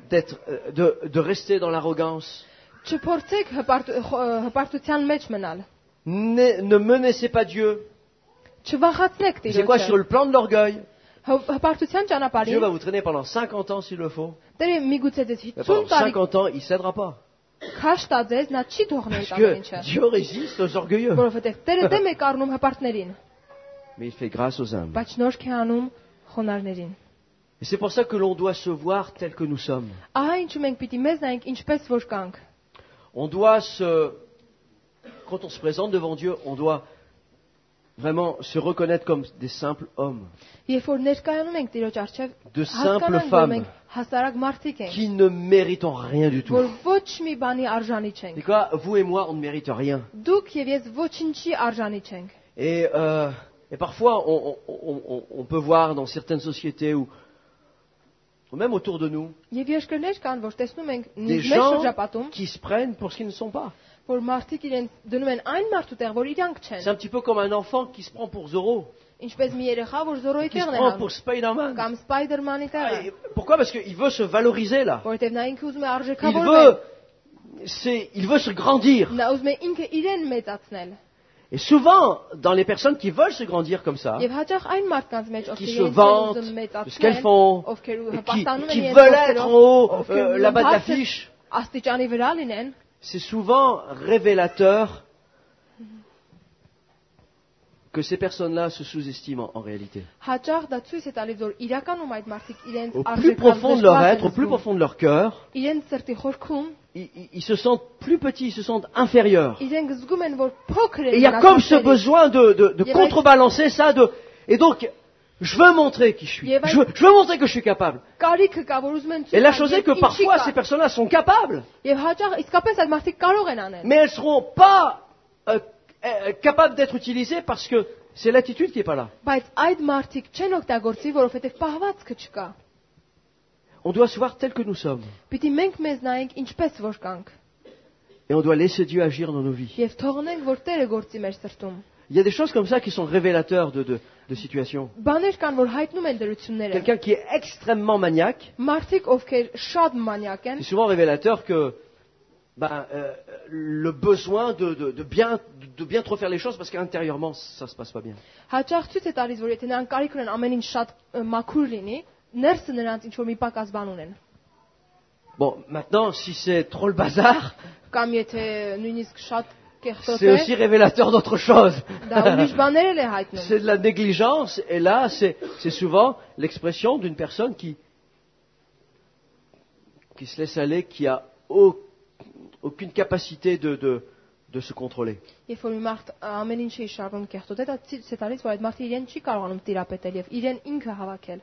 de rester dans l'arrogance.
Չփորձեք հպարտության մեջ մնալ։
Ne menacez pas Dieu.
Չվախացնեք
C'est quoi sur
Տիրոջը։
le plan de l'orgueil?
Հպարտության
Dieu
ճանապարհին
va vous traîner pendant 50 ans s'il le faut.
Տերը միգուցե ձեզ
Mais
50
pendant
տարի
50 ans, il ne cédera pas.
քաշ տա ձեզ, նա չի թողնի
Parce
այդ
que
ամեն ինչը,
Dieu résiste aux orgueilleux.
որովհետև Տերը դեմ է կառնում հպարտներին,
Mais il fait grâce aux humbles.
բայց շնորհք է անում խոնարհներին։
Et c'est pour ça que l'on doit se voir tel que nous sommes.
Ահա ինչու մենք պիտի մեզ նայենք ինչպես որ կանք։
On doit quand on se présente devant Dieu, on doit vraiment se reconnaître comme des simples hommes,
Երբ որ ներկայանում ենք Տիրոջ առջև,
de simples
հասկանանք, որ
femmes
մենք հասարակ մարդիկ ենք,
qui ne méritent rien du tout.
որ ոչ մի bani արժանի
C'est
չենք։
quoi? Vous et moi, on ne mérite rien.
Դուք եւ ես ոչինչի արժանի չենք։
Et parfois, on peut voir dans certaines sociétés ou même autour de nous,
Եվ երկրներ կան, որ տեսնում ենք
des
մեր
gens
շրջապատում,
qui se prennent pour ce qu'ils ne sont pas.
որ մարդիկ իրենց դնում են այն մարդու տեղ, որ իրանք
C'est
չեն։
un petit peu comme un enfant qui se prend pour Zorro,
Ինչպես մի երեխա, որ Զորոյի
qui se
տեղն է
prend
հանում,
pour Spider-Man.
կամ Spider-Man-ի տեղը,
Pourquoi? Parce qu'il veut se valoriser là.
որովհետև նա ինքը ուզում է
Il
արժեքավորվել,
veut se grandir.
նա ուզում է ինքը իրեն մեծացնել։
Et souvent, dans les personnes qui veulent se grandir comme ça,
Եվ հաճախ այն մարդկանց մեջ,
qui
ովքեր
se
իրենց
vantent
ուզում
de ce qu'elles
մեծացնել,
font,
ովքեր
et
հպարտանում
qui
են իրենց
veulent être en haut,
ովքեր
là-bas de
բարձր
l'affiche,
աստիճանի վրա լինեն,
c'est souvent révélateur que ces personnes-là se sous-estiment en réalité.
հաճախ դա ցույց է տալիս, որ իրականում այդ մարդիկ իրենց
Au plus profond de leur être, au plus profond de leur cœur,
իրենց սրտի խորքում
ils se sentent plus petits, ils se sentent inférieurs.
իրենք զգում են, որ փոքր
Et
են
il y a comme ce
մնացածներից։
besoin de contrebalancer ça. Et donc, je veux montrer qui je suis. Je veux montrer que je suis capable.
Կարիքը կա, որ ուզում են
Et la
ցույց
chose est que
տալ, ինչի
parfois,
կա։
ces personnes-là sont capables,
Եվ հաճախ իսկապես այդ մարդիկ կարող են անել։
mais elles ne seront pas capables d'être utilisées parce que c'est l'attitude qui n'est pas là.
Բայց այդ մարդիկ չեն օգտագործի, որովհետև պահվածքը չկա։
On doit se voir tel que nous sommes.
Պիտի մենք մեզ նայենք ինչպես որ կանք
Et on doit laisser Dieu agir dans nos vies.
եւ թողնենք, որ Տերը գործի մեր սրտում։
Il y a des choses comme ça qui sont révélateurs de situations.
Բաներ կան, որ հայտնում են դրությունները։
Quelqu'un qui est extrêmement maniaque,
Մարդիկ, ովքեր շատ մանյակ են,
c'est souvent révélateur que le besoin de bien trop faire les choses parce qu'intérieurement ça se passe pas bien.
հաճախ ցույց է տալիս, որ եթե նրանք կարիք ունեն ամեն ինչ շատ մաքուր լինի, ներսը նրանց ինչ որ մի պակաս բան ունեն։
Bon, maintenant, si c'est trop le bazar,
Կամ եթե նույնիսկ շատ կեղտոտ
c'est
է,
aussi révélateur d'autre chose.
դա ուրիշ բաներ էլ է հայտնում։
C'est de la négligence, et là, c'est souvent l'expression d'une personne qui se laisse aller, qui a aucune capacité de se contrôler.
Երբ որ մի մարդ ամեն ինչը իշարվում կեղտոտ է, դա ցույց է տալիս, որ այդ մարդը իրեն չի կարողանում տիրապետել եւ իրեն ինքը հավաքել։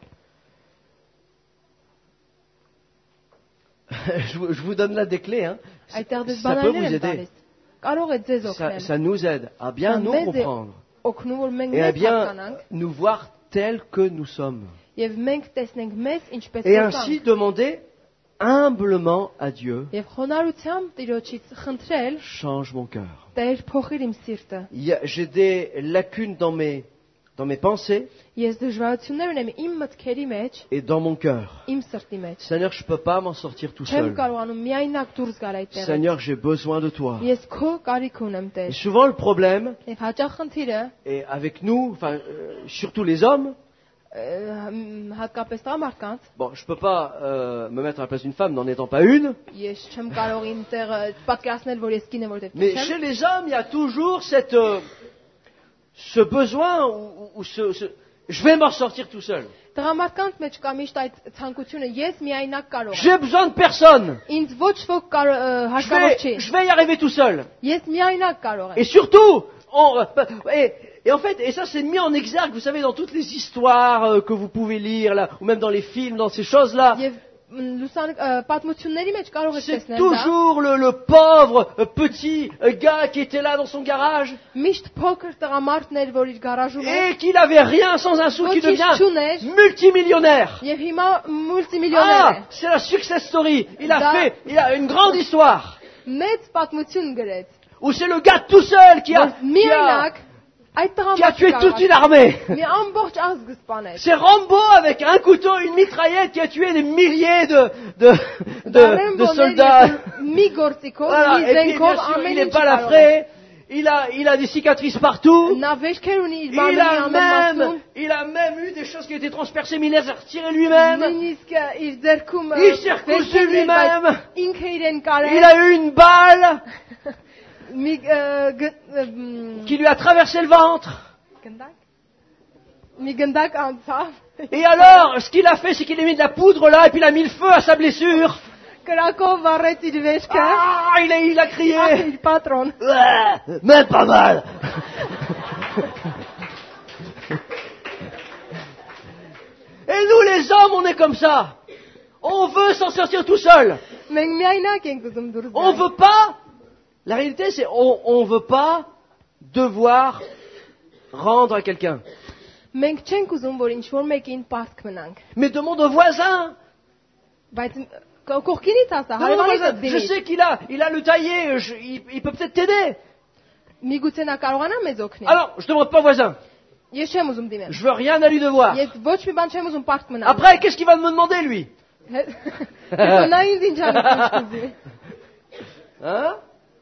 Je vous donne là des clés, hein.
Այդտեղ դες
Ça peut
բանալներ
vous
եմ
aider.
տալիս։ Կարող է ձեզ
Ça
օգնել։
nous aide à bien nous
մեզ է
comprendre
օգնում, որ մենք
et à
մեզ
bien
հասկանանք
nous voir tels que nous sommes.
եւ մենք տեսնենք մեզ ինչպես
Et
որ
ainsi
կանք։
demander humblement à Dieu,
Եվ խոնարհությամբ Տիրոջից խնդրել,
change mon cœur.
Տեր փոխիր իմ սիրտը։
J'ai des lacunes dans mes pensées
Ես դժվարություններ ունեմ իմ մտքերի մեջ,
et dans mon cœur.
իմ սրտի մեջ։
Seigneur, je ne peux pas m'en sortir tout
Չեմ
seul.
կարողանում միայնակ դուրս գալ այդ տեղից։
Seigneur, j'ai besoin de toi.
Ես քո կարիք ունեմ,
Et
Տեր։
souvent le problème,
Եվ հաճախ խնդիրը
et avec nous, enfin, surtout les hommes,
հատկապես տղամարդկանց,
bon, je ne peux pas me mettre à la place d'une femme n'en étant pas une,
ես չեմ կարող իմ տեղը պատկերացնել, որ ես կին եմ, որտեղ
mais
չեմ։
chez les hommes, il y a toujours ce besoin ou je vais m'en sortir tout seul.
Տղամարդկանց մեջ կա միշտ այդ ցանկությունը, ես միայնակ կարող եմ։
J'ai besoin de personne.
Ինձ ոչ ոք հարկավոր չի։
Je vais y arriver tout seul.
Ես միայնակ կարող
Et
եմ։
surtout, et en fait, et ça c'est mis en exergue, vous savez, dans toutes les histoires que vous pouvez lire là, ou même dans les films, dans ces choses-là.
Եվ լուսան պատմությունների մեջ կարող եք
C'est
տեսնել դա։
toujours le pauvre petit gars qui était là dans son garage
Միշտ փոքր տղամարդն էր, որ իր գարաժում էր,
et qui n'avait rien sans un sou, qui
ոչինչ
devient
չուներ
multimillionnaire.
եւ հիմա մուլտիմիլիոներ
Ah,
է։
c'est la success story. Il
Da-
a une grande histoire.
Մեծ պատմություն գրեց։
Où c'est le gars tout seul qui
Որ
a
միայնակ այդ
tué toute une
տղամարդը
armée.
մի ամբողջ ազգ սպանել։
C'est Rambo avec un couteau, une mitraillette qui a tué des milliers de soldats.
մի գործիքով,
Voilà.
մի
Et puis,
զենքով
bien sûr, il
ամեն
n'est
ինչ
pas
կարող է։
lafré. Il a des cicatrices partout.
Նա վերքեր ունի իր
Il
մարմնի
a
ամեն մասում։
même eu des choses qui ont été transpercées, mais il les a retirées lui-même.
Նույնիսկ իր ձեռքում
Il s'est recousu
վերքեր ունի,
lui-même.
բայց ինքը իրեն
Il
կարել
a eu une balle qui lui a traversé le ventre.
մի գնդակ անցավ,
Et alors, ce qu'il a fait, c'est qu'il a mis de la poudre là, et puis il a mis le feu à sa blessure.
կրակով վառեց իր վերքը,
Ah, il a crié.
իր պատրոն։
Ouais, même pas mal. Et nous les hommes, on est comme ça. On veut s'en sortir tout seul.
Մենք միայնակ ենք ուզում դուրս
On
գալ։
veut pas. La réalité, c'est on veut pas devoir rendre à quelqu'un.
Մենք չենք ուզում, որ ինչ-որ mekին պարտք մնանք։
Mais demande au voisin.
Բայց կողքինից ասա,
Demande au voisin.
հարևանից
Je
դիմի։
sais qu'il a le taillé. Il peut peut-être t'aider.
Միգուցե նա կարողանա մեզ օգնել։
Alors, je demande pas au voisin.
Ես չեմ ուզում դիմեմ։
Je veux rien à lui devoir.
Ես ոչ մի bան չեմ ուզում պարտք մնալ։
Après, qu'est-ce qu'il va me demander lui?
Հետո նա ինձ ինչ անի։
Hein?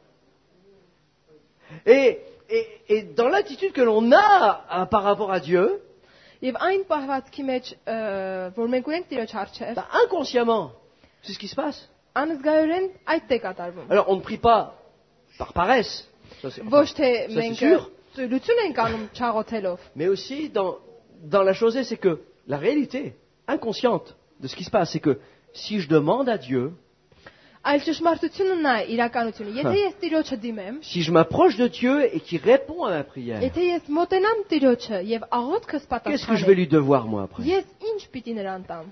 Et dans l'attitude que l'on a par rapport à Dieu,
Եվ այն պահվածքի մեջ, որ մենք ունենք Տիրոջ առջև,
inconsciemment, c'est ce qui se passe.
անզգայորեն այդ է կատարվում։
Alors, on ne prie pas par paresse, ça c'est
Ոչ թե
ça, c'est
մենք
sûr,
ծույլություն ենք անում չաղոթելով,
mais aussi dans la chose, c'est que la réalité inconsciente de ce qui se passe, c'est que si je demande à Dieu,
Այլ ճշմարտությունն նա է, իրականությունը։ Եթե ես Տիրոջը դիմեմ,
si je m'approche de Dieu et qu'il répond à ma prière,
եթե ես մոտենամ Տիրոջը եւ աղոթքս
qu'est-ce que je vais lui
պատասխանեմ,
devoir moi après?
ես ինչ պիտի նրան տամ։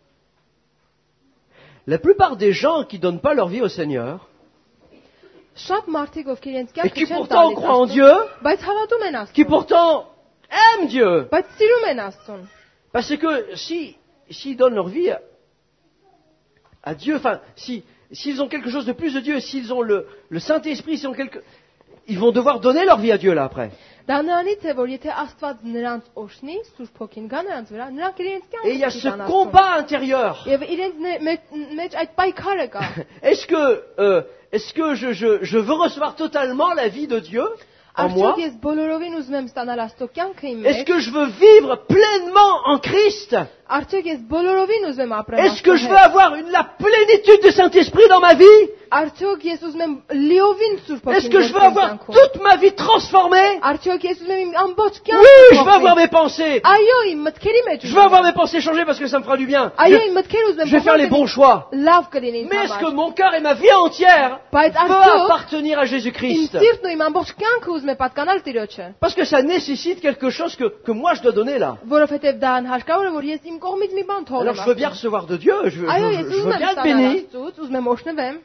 La plupart des gens qui donnent pas leur vie au Seigneur,
Շատ մարդիկ ովքեր իրենց
et qui
կյանքը չեն
pourtant
տալիս
croient en
Աստծուն,
Dieu,
բայց հավատում են
qui
Աստծուն,
pourtant aiment Dieu,
բայց սիրում են Աստծուն։
parce que s'ils donnent leur vie à Dieu, enfin, s'ils ont quelque chose de plus de Dieu, s'ils ont le Saint-Esprit, ils vont devoir donner leur vie à Dieu là après.
Դա նրանից է, որ եթե Աստված նրանց օշնի, Սուրբ Հոգին գա նրանց վրա, նրանք իրենց
Et il y a
կյանքը
ce
պիտի տան Աստծուն։
combat intérieur.
Եվ իրենց մեջ այդ պայքարը կա։
Est-ce que je veux recevoir totalement la vie de Dieu en moi?
Արդյոք ես բոլորովին ուզում եմ ստանալ Աստծո կյանքը իմ
Est-ce
մեջ։
que je veux vivre pleinement en Christ?
Արդյոք ես բոլորովին ուզում եմ ապրել
Est-ce que
Աստծո
je veux
հետ։
avoir la plénitude du Saint-Esprit dans ma vie?
Արդյոք ես ուզում եմ լիովին Սուրբ
Est-ce
Հոգին
que je veux
գործել
avoir
կյանքում։
toute ma vie transformée?
Արդյոք ես ուզում եմ իմ ամբողջ
Oui,
կյանքը
je veux avoir mes pensées.
Այո, իմ մտքերի մեջ
Je veux avoir mes pensées changées parce que ça me fera du bien.
Այո, իմ մտքերը ուզում եմ
Je vais faire les bons choix.
լավ կլինի ինձ
Mais est-ce que
համար։
mon cœur et ma vie entière
Բայց
peuvent
արդյոք
appartenir à
իմ
Jésus-Christ?
սիրտն ու իմ ամբողջ կյանքը ուզում է պատկանալ Տիրոջը,
Parce que ça nécessite quelque chose que moi je dois donner là.
որովհետև դա հարկավոր է, որ ես իմ կողմից մի բան
Alors
թողնեմ։
je veux bien recevoir de Dieu, je
Այո, ես
veux
ուզում եմ
bien être
ստանալ
béni.
Աստծուց, ուզում եմ օշնվեմ,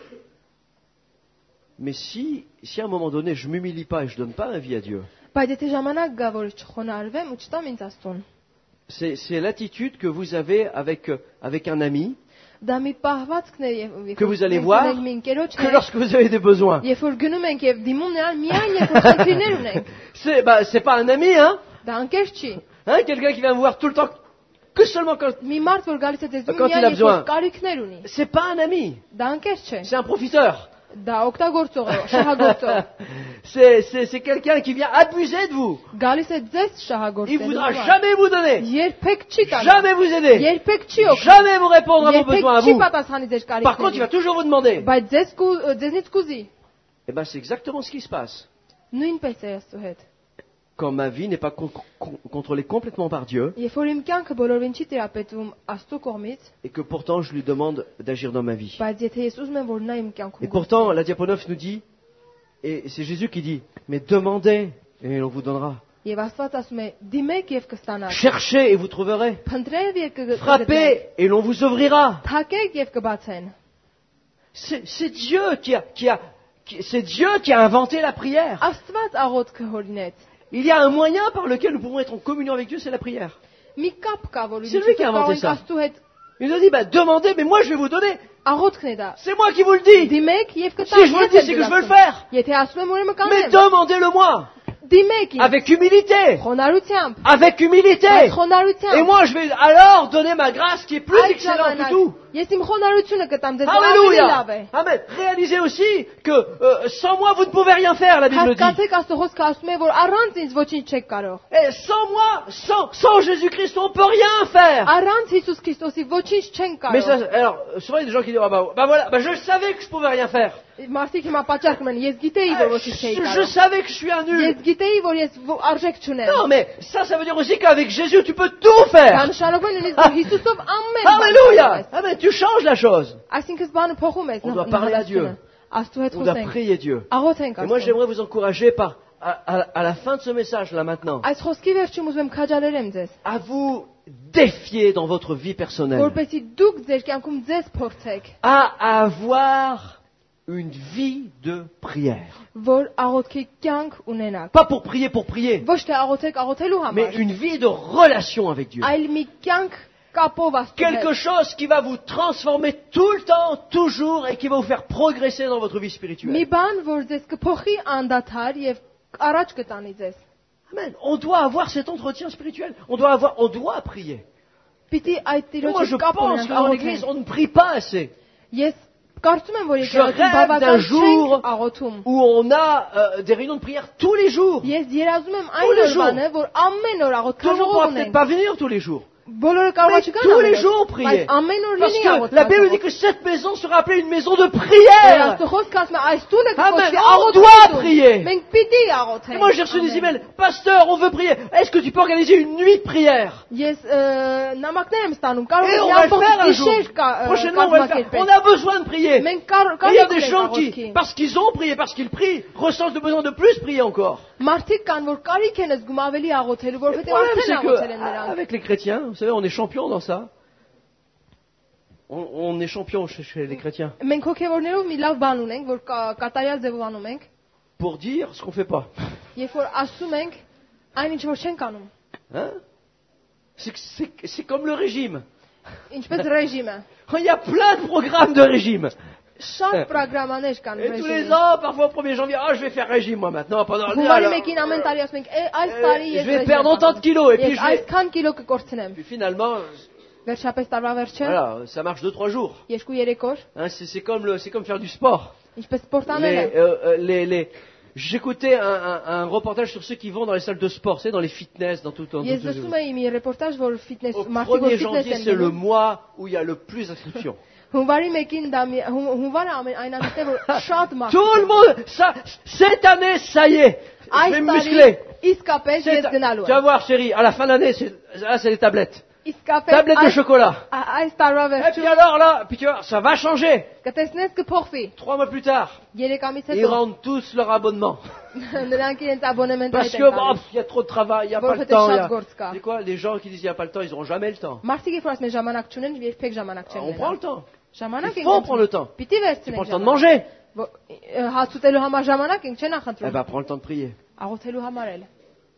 Mais si à un moment donné je m'humilie pas et je donne pas ma vie à Dieu,
բայց եթե ժամանակ գա, որ չխոնարհվեմ ու չտամ ինձ Աստծուն,
c'est l'attitude que vous avez avec un ami,
դա մի պահվածքն է եւ
que vous allez voir
մենք մի ընկերոջ
que lorsque vous avez des besoins.
երբ որ գնում ենք եւ դիմում նրան միայն երբ որ խնդիրներ ունենք,
C'est pas un ami, hein?
դա ընկեր չի։
Hein, quelqu'un qui vient me voir tout le temps, que seulement quand...
Մի մարդ որ գալիս է դες
Quand il a
միայն երբ
besoin.
որ կարիքներ ունի,
C'est pas un ami,
դա ընկեր չէ,
c'est un profiteur.
դա օգտագործող է, շահագործող։
C'est quelqu'un qui vient abuser de vous.
Գալիս է ձեզ
Il
շահագործելու
voudra
համար։
jamais vous donner,
Երբեք չի տալու,
jamais vous aider,
երբեք չի օգնի,
jamais vous répondre à vos
երբեք
besoins à
չի
vous.
պատասխանի ձեր
Par contre, il va
կարիքներին,
toujours vous demander.
բայց ձեզնից կուզի։
Eh ben, c'est exactement ce qui se passe.
Նույնպես է Աստծո հետ։
Quand ma vie n'est pas contrôlée complètement par Dieu,
Երբ որ իմ կյանքը բոլորին չի տիրապետվում Աստծո կողմից,
et que pourtant je lui demande d'agir dans ma vie.
բայց եթե ես ուզում եմ որ նա իմ
Et
կյանքում
pourtant, la diaponeuf nous dit, et c'est Jésus qui dit, mais demandez et on vous donnera.
Եվ Աստված ասում է դիմեք եւ կստանաք,
Cherchez et vous trouverez.
փնտրեք եւ կգտնեք,
Frappez et l'on vous ouvrira.
թակեք եւ կբացեն։
C'est Dieu c'est Dieu qui a inventé la prière.
Աստված աղոթքը հորինեց։
Il y a un moyen par lequel nous pouvons être en communion avec Dieu, c'est la prière.
Մի կապ կա որ
C'est lui qui a inventé ça.
Աստծո հետ
Il nous a dit, demandez, mais moi je vais vous donner.
աղոթքն է դա։
C'est moi qui vous le dis.
Dիմեք եւ
Si je vous le dis, c'est que je veux le faire.
Եթե ասում եմ ուրեմն
Mais
կանեմ։
demandez-le-moi.
Դիմեք ինձ
Avec humilité.
խոնարհությամբ,
Avec humilité.
բայց
Et
խոնարհությամբ։
moi je vais alors donner ma grâce qui est plus excellente que tout.
Ես իմ խոնարհությունը կտամ ձեզ ավելի
Alléluia.
լավ է։
Amen. Réalisez aussi que sans moi vous ne pouvez rien faire, la Bible dit.
Հասկացեք Աստծո խոսքը ասում է որ առանց ինձ ոչինչ չեք կարող։
Et sans moi, sans Jésus-Christ, on peut rien faire.
Առանց Հիսուս Քրիստոսի ոչինչ չեն
Mais ça,
կարող։
alors, souvent il y a des gens qui disent, voilà, je savais que je pouvais rien faire.
Մարդիկ հիմա պատճառ կմեն, ես գիտեի որ ոչինչ չէի
Je
կարող։
savais que je suis un nul.
Ես գիտեի որ ես արժեք չունեմ։
Non, mais ça veut dire aussi qu'avec Jésus, tu peux tout
Դա
faire.
նշանակում է նույնիսկ որ Հիսուսով ամեն բան
Alléluia.
կարող ես։
Amen. Tu changes la chose.
Այսինքն բանը փոխում ես։
On doit parler à Dieu.
Աստծո հետ
On doit
խոսենք։
prier Dieu.
Աղոթենք
Et moi,
Աստծո։
j'aimerais vous encourager à la fin de ce message, là maintenant,
Այս խոսքի վերջում ուզում եմ քաջալերեմ ձեզ,
à vous défier dans votre vie personnelle,
որպեսզի դուք ձեր կյանքում ձեզ փորձեք,
à avoir une vie de prière.
որ աղոթքի կյանք ունենաք։
Pas pour prier,
Ոչ թե աղոթեք աղոթելու
mais
համար,
une vie de relation avec Dieu.
այլ մի կյանք կապով Աստծո
Quelque
հետ։
chose qui va vous transformer tout le temps, toujours, et qui va vous faire progresser dans votre vie
Մի
spirituelle.
բան, որ ձեզ կփոխի անդադար եւ առաջ կտանի ձեզ։
Amen. On doit avoir cet entretien spirituel. On doit prier.
Պիտի այդ
Moi, je
տիրոջի կապ
pense
ունենաք
que dans l'église,
աղոթեն։
on ne prie pas assez.
Ես կարծում եմ, որ
Je
եկեղեցին
rêve d'un
բավական
jour
չենք աղոթում։
où on a des réunions de prière tous les jours.
Ես երազում եմ
Tous
այն
les jours.
օրվանը, որ ամեն օր
Tout le monde ne
աղոթքաժողով
pourra peut-être
ունենք։
pas venir tous les jours.
բոլորը կարող չկան
tous les
անել,
jours prier.
բայց ամեն օր
Parce
լինի
que la Bible dit
աղոթք։
que cette maison sera appelée une maison de prière.
Աստծո խոսքը ասում է, այս տունը
Amen.
կոչվի
On
աղոթքի
doit
տուն։
prier.
Մենք պիտի
Et
աղոթենք։
moi j'ai reçu des
Ամեն։
emails. Pasteur, on veut prier. Est-ce que tu peux organiser une nuit de prière?
Ես նամակներ եմ ստանում, կարող
Et
եմ
on va le faire un jour.
գիշեր
Prochainement, on va le faire. On a besoin de prier.
Մենք
Et il y a des
կարող
gens
ենք
qui, parce qu'ils ont prié, parce qu'ils prient, ressentent le besoin de plus prier encore.
Մարդիկ կան, որ կարիք են զգում ավելի աղոթելու,
Le
որովհետև
problème,
արդեն
c'est
աղոթել են
que,
նրանք։
avec les chrétiens, vous savez, on est champions dans ça. On est champions chez les chrétiens.
Մենք հոգևորներով մի լավ բան ունենք, որ կատարյալ ձևով անում ենք,
Pour dire ce qu'on fait pas.
երբ որ ասում ենք այն ինչ որ չենք անում,
Hein? C'est comme le régime.
ինչպես ռեժիմը։
Il y a plein de programmes de régime.
Շատ ծրագրամաներ կան
Et tous les
ռեժիմի։
ans, parfois au 1er janvier, je vais faire régime moi maintenant. Pendant
Հունվարի 1-ին ամեն տարի ասում ենք, այս տարի
je
ես
vais
ռեժիմ
perdre
եմ
autant de
անում։
kilos. Et puis,
Ես այսքան կիլո կկորցնեմ։
puis finalement,
Վերջապես տարվա վերջը,
voilà, ça marche 2-3 jours.
2-3 օր,
Hein, c'est comme faire du sport.
ինչպես սպորտ անել է։
J'écoutais un reportage sur ceux qui vont dans les salles de sport, c'est dans les fitness, dans tout.
Ես լսում էի մի ռեպորտաժ, որ ֆիթնես
Au
մարդիկ որ
1er
ֆիթնես
janvier,
են
c'est le
գնում։
mois où il y a le plus d'inscriptions.
Հունվարի 1-ին դա հունվարը այն ամիսն է, որ շատ մարդ։
Tout le monde, ça, cette année, ça y est, je vais
Այս
me
տարի
muscler.
իսկապես ես գնալու
Tu vas
եմ։
voir, chérie, à la fin de l'année, c'est les tablettes.
Իսկապես
Tablettes de chocolat.
այս տարվա
Et puis
վերջում
alors là, puis tu vois, ça va changer.
կտեսնես կփոխվի։
3 mois plus tard,
3 ամիս
ils
հետո
rendent tous leur abonnement.
նրանք իրենց abonnement-ը
Parce que bon, il y a trop de travail, il n'y a pas le temps. C'est quoi, les gens qui disent il n'y a pas le temps, ils n'auront jamais le temps.
Մարդիկ երբ որ ասում են ժամանակ չունեն, երբեք ժամանակ չեն
On prend le temps.
Ժամանակ
Il faut prendre le temps.
Պիտի
Tu
վերցնենք
prends le temps de manger.
հացուտելու համար ժամանակ ենք չեն
Eh
նախընտրում։
ben, prends le temps de prier.
Աղոթելու համար էլ։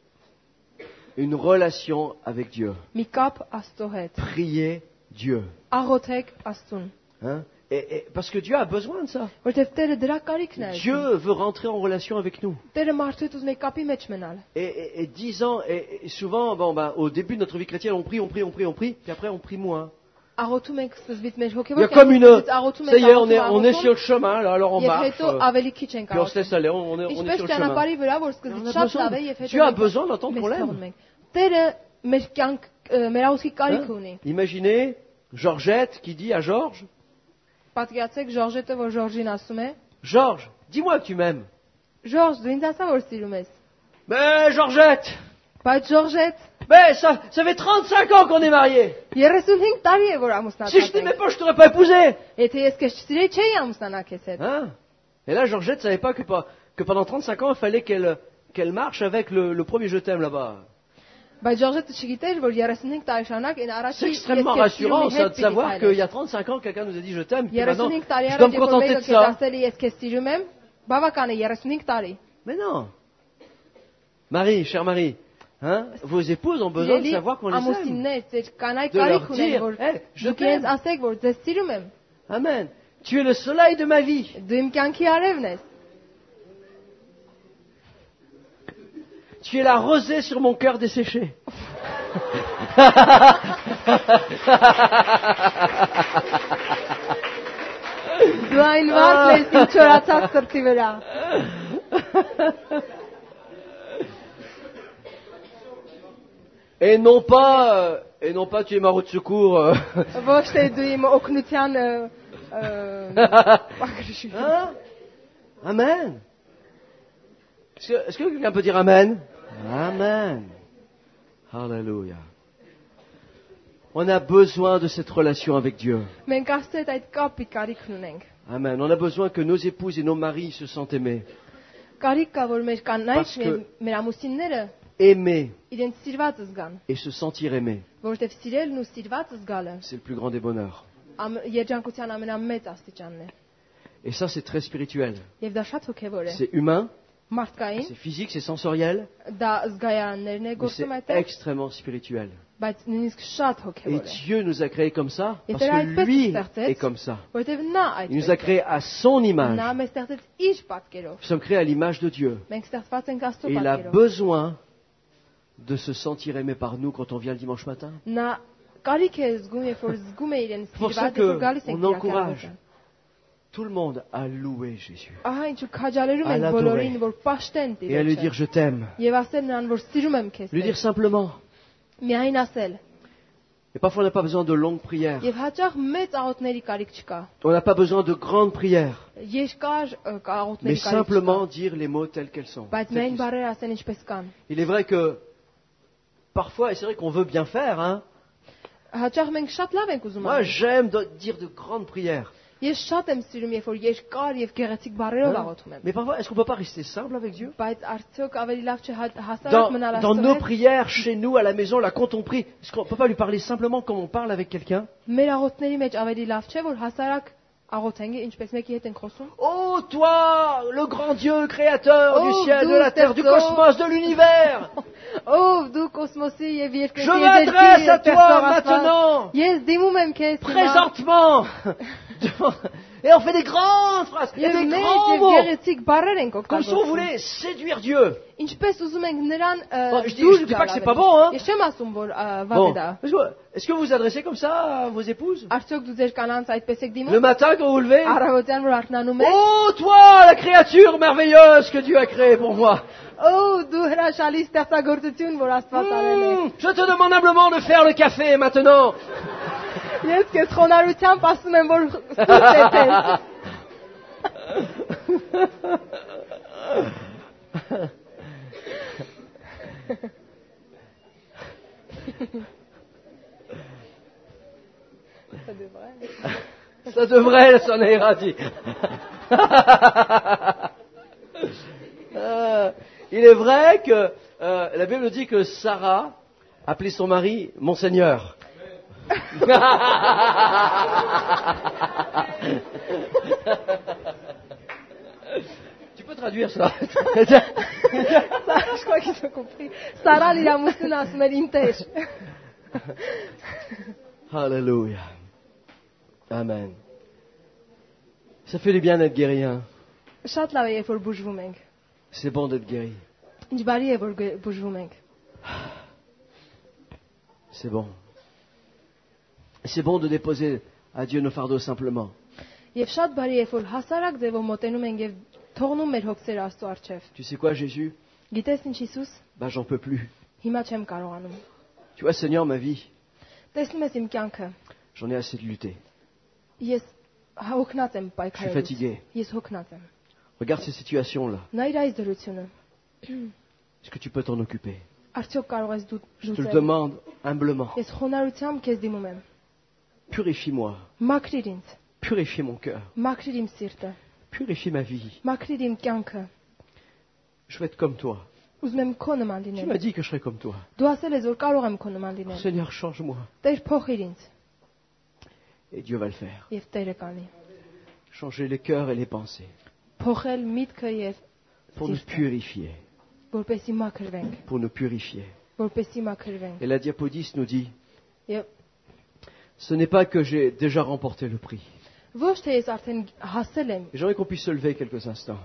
Une relation avec Dieu.
Մի կապ Աստծո հետ։
Prier Dieu.
Աղոթեք Աստծուն։
Hein? Parce que Dieu a besoin de ça.
Որտեվ Տերը դրա կարիքն է։
Dieu veut rentrer en relation avec nous.
Տերը մարդու հետ ուզում է կապի մեջ մնալ։
Et 10 ans, et souvent, bon, ben, au début de notre vie chrétienne, on prie, puis après on prie moins.
Աղոթում ենք սկզբից մեր
Il y a
հոգևոր
comme une...
աղոթում
Ça y est, on
աղոթում,
est sur le chemin, là, alors on
Եվ
marche.
հետո ավելի քիչ ենք
Puis on se laisse
աղոթում։
aller, on est
Ինչպես
sur le chemin.
ճանապարհի վրա, որ
On
սկզբից
a
շատ
besoin.
լավ է եւ հետո
Dieu a besoin d'entendre qu'on
մեզ
l'aime.
թողնում ենք։ Տերը մեր կյանք մեր աղոթքի կարիք ունի։
Hein? Imaginez Georgette qui dit à Georges,
Պատկերացեք Ժորժետը, որ Ժորժին ասում է.
Georges, dis-moi que tu m'aimes.
Ժորժ, դու ինձ ասա որ սիրում ես։
Mais Georgette,
Բայց Ժորժետ,
mais ça fait 35 ans qu'on est mariés.
35 տարի է որ
Si je
ամուսնացած
t'aimais
ենք։
pas, je t'aurais pas épousé.
Եթե ես քեզ չսիրեի, չէի ամուսնանա քեզ հետ։
Hein? Et là, Georgette savait pas que pendant 35 ans, il fallait qu'elle marche avec le premier je t'aime là-bas.
Բայց Ժորժետը չգիտեր, որ 35 տարի շարունակ այն
C'est
առաջի
extrêmement rassurant ça, de savoir qu'il y a 35 ans, quelqu'un nous a dit je t'aime, puis maintenant,
35 տարի
je dois me
առաջ երբ որ
contenter
մեկը
de
քեզ
ça.
ասել է ես քեզ սիրում եմ, բավական է 35 տարի։
Mais non. Marie, chère Marie, hein, vos épouses ont besoin de
Իրելի
savoir qu'on les aime.
ամուսիններ, ձեր կանայք
De leur
կարիք ունեն,
dire,
որ
hey, je
դուք իրենց
t'aime.
ասեք, որ ձեզ սիրում եմ։
Amen. Tu es le soleil de ma vie.
Դու իմ կյանքի արևն ես։
Tu es la rosée sur mon cœur desséché.
Դու այն վարդն ես իմ չորացած սրտի վրա։
Et non pas tu es ma roue de secours.
Ոչ թե դու իմ օգնության ակրիշ։
Hein? Amen. Est-ce que quelqu'un peut dire Amen? Amen. Alléluia. On a besoin de cette relation avec Dieu.
Մենք Աստծո հետ այդ կապի կարիքն ունենք։
Amen. On a besoin que nos épouses et nos maris se sentent aimés.
Կարիք կա որ մեր կանայք,
Parce que-
մեր ամուսինները
Aimer
իրենց սիրված զգան,
et se sentir aimé,
որովհետև սիրելն ու սիրված զգալը
c'est le plus grand des bonheurs.
երջանկության ամենամեծ աստիճանն է։
Et ça, c'est très spirituel.
Եվ դա շատ հոգևոր է։
C'est humain,
Մարդկային
c'est physique, c'est sensoriel,
դա զգայաններն է
mais
գործում
c'est
այդտեղ,
extrêmement spirituel.
բայց նույնիսկ շատ
Et
հոգևոր է։
Dieu nous a créés comme ça,
Et
parce
c'est là,
que
il
lui
peut se faire
est comme ça.
Որովհետև նա
Il nous a
այդպես
créés à son image.
նա մեզ ստեղծեց իր պատկերով։
Nous sommes créés à l'image de Dieu.
Մենք ստեղծված ենք Աստծո
Et il a
պատկերով։
besoin de se sentir aimé par nous quand on vient le dimanche matin.
Նա կարիք է զգում, երբ որ զգում է իրեն
C'est pour ça
սիրված, երբ որ գալիս
qu'on
ենք
encourage tout le monde à louer Jésus
Ահա ինչու քաջալերում
À
ենք
l'adorer.
բոլորին, որ պաշտեն
et à lui dire
Տիրոջը։
je t'aime.
Եվ ասել նրան, որ սիրում եմ քեզ։
Lui dire simplement,
Միայն ասել,
Et parfois, on n'a pas besoin de longues prières.
Եվ հաճախ մեծ աղոթների կարիք չկա։
On n'a pas besoin de grandes prières.
Երկար
Mais
աղոթների կարիք
simplement
չկա։
dire les mots tels qu'elles sont.
Բայց
Tels
միայն
qu'ils sont.
բարերը ասեն ինչպես կան։
Il est vrai que parfois, et c'est vrai qu'on veut bien faire, hein.
Հաճախ մենք շատ լավ ենք ուզում
Moi,
անել։
j'aime dire de grandes prières.
Ես շատ եմ սիրում, երբ որ երկար եւ գեղեցիկ բառերով
Hein.
աղոթում եմ։
Mais parfois, est-ce qu'on ne peut pas rester simple avec Dieu?
Բայց արդյոք ավելի լավ չէ հասարակ
Dans,
մնալ
dans nos
Աստծո հետ։
prières, chez nous, à la maison, là, quand on prie, est-ce qu'on ne peut pas lui parler simplement comme on parle avec quelqu'un?
Մեր աղոթների մեջ ավելի լավ չէ, որ հասարակ աղոթենք, ինչպես մեկի հետ ենք խոսում։
Oh, toi, le grand Dieu créateur du
Oh,
ciel, de
Dieu,
la terre, du
Stefano.
cosmos, de l'univers.
Ով դու կոսմոսի եւ
Je
երկրի
m'adresse à toi maintenant,
Ես դիմում եմ քեզ հիմա։
présentement. Et on fait des grandes phrases, et
Եվ
des
մենք
grands
եւ
mots,
գեղեցիկ բառեր ենք
comme si on
օգտագործում։
voulait séduire Dieu.
Ինչպես ուզում ենք նրան
Bon, je dis
դուր
pas que
գալ
c'est pas
ավելի։
bon, hein.
Ես չեմ ասում, որ վատ
Bon.
է դա։
Est-ce que vous vous adressez comme ça à vos épouses?
Արդյոք դու ձեր կանանց այդպես եք
Le
դիմում։
matin quand vous vous levez?
Առավոտյան որ արթնանում եք,
Oh, toi, la créature merveilleuse que Dieu a créée pour moi.
օ դու հրաշալի ստեղծագործություն, որ Աստված արել է։
Je te demande humblement de faire le café maintenant.
Ես քեզ խոնարհությամբ ասում եմ, որ սուրճ է տես։ Ça devrait.
Ça devrait, ça ira dit. Il est vrai que la Bible dit que Sarah appelait son mari mon Seigneur. Tu peux traduire ça?
Je crois qu'ils ont compris. Sarah l'Iramoussine asում էր իմ տեր։
Alléluia. Amen. Ça fait du bien d'être guéri, hein.
Շատ լավ է, երբ որ բուժվում ենք։
C'est bon d'être guéri.
Ինչ բարի է, որ բուժվում ենք։
C'est bon. C'est bon de déposer à Dieu nos fardeaux simplement.
Եվ շատ բարի է, որ հասարակ ձևով մոտենում ենք եւ թողնում մեր հոգսերը Աստծո առջև։
Tu sais quoi, Jésus?
Գիտես ինչ Հիսուս,
Ben, j'en peux plus.
հիմա չեմ կարողանում։
Tu vois, Seigneur, ma vie,
Տեսնում ես իմ կյանքը։
j'en ai assez de lutter.
Ես հոգնած եմ
Je suis
պայքարել։
fatigué.
Ես hոգնած եմ։
Regarde ces situations-là.
Նայր այս դրությունը։
Est-ce que tu peux t'en occuper?
Արդյոք կարող ես դու
Je te le
լուծել։
demande humblement.
Ես խոնարհությամբ քեզ դիմում եմ։
Purifie-moi.
Մաքրիր ինձ։
Purifie mon cœur.
Մաքրիր իմ սիրտը։
Purifie ma vie.
Մաքրիր իմ կյանքը։
Je veux être comme toi.
Ուզում եմ քո նման
Tu
լինել։
m'as dit que je serais comme toi.
Դու ասել ես, որ կարող եմ քո նման լինել։
Seigneur, change-moi.
Տեր փոխիր ինձ,
Et Dieu va le faire.
եւ Տերը կանի։
Changer les cœurs et les pensées.
Փոխել միտքը եւ
Pour nous
սիրտը,
purifier.
որպեսի մաքրվենք,
Pour nous purifier.
որպեսի մաքրվենք։
Et la diapodiste nous dit,
Եվ
ce n'est pas que j'ai déjà remporté le prix.
ոչ թե ես արդեն հասել եմ,
J'aimerais qu'on puisse se lever quelques instants.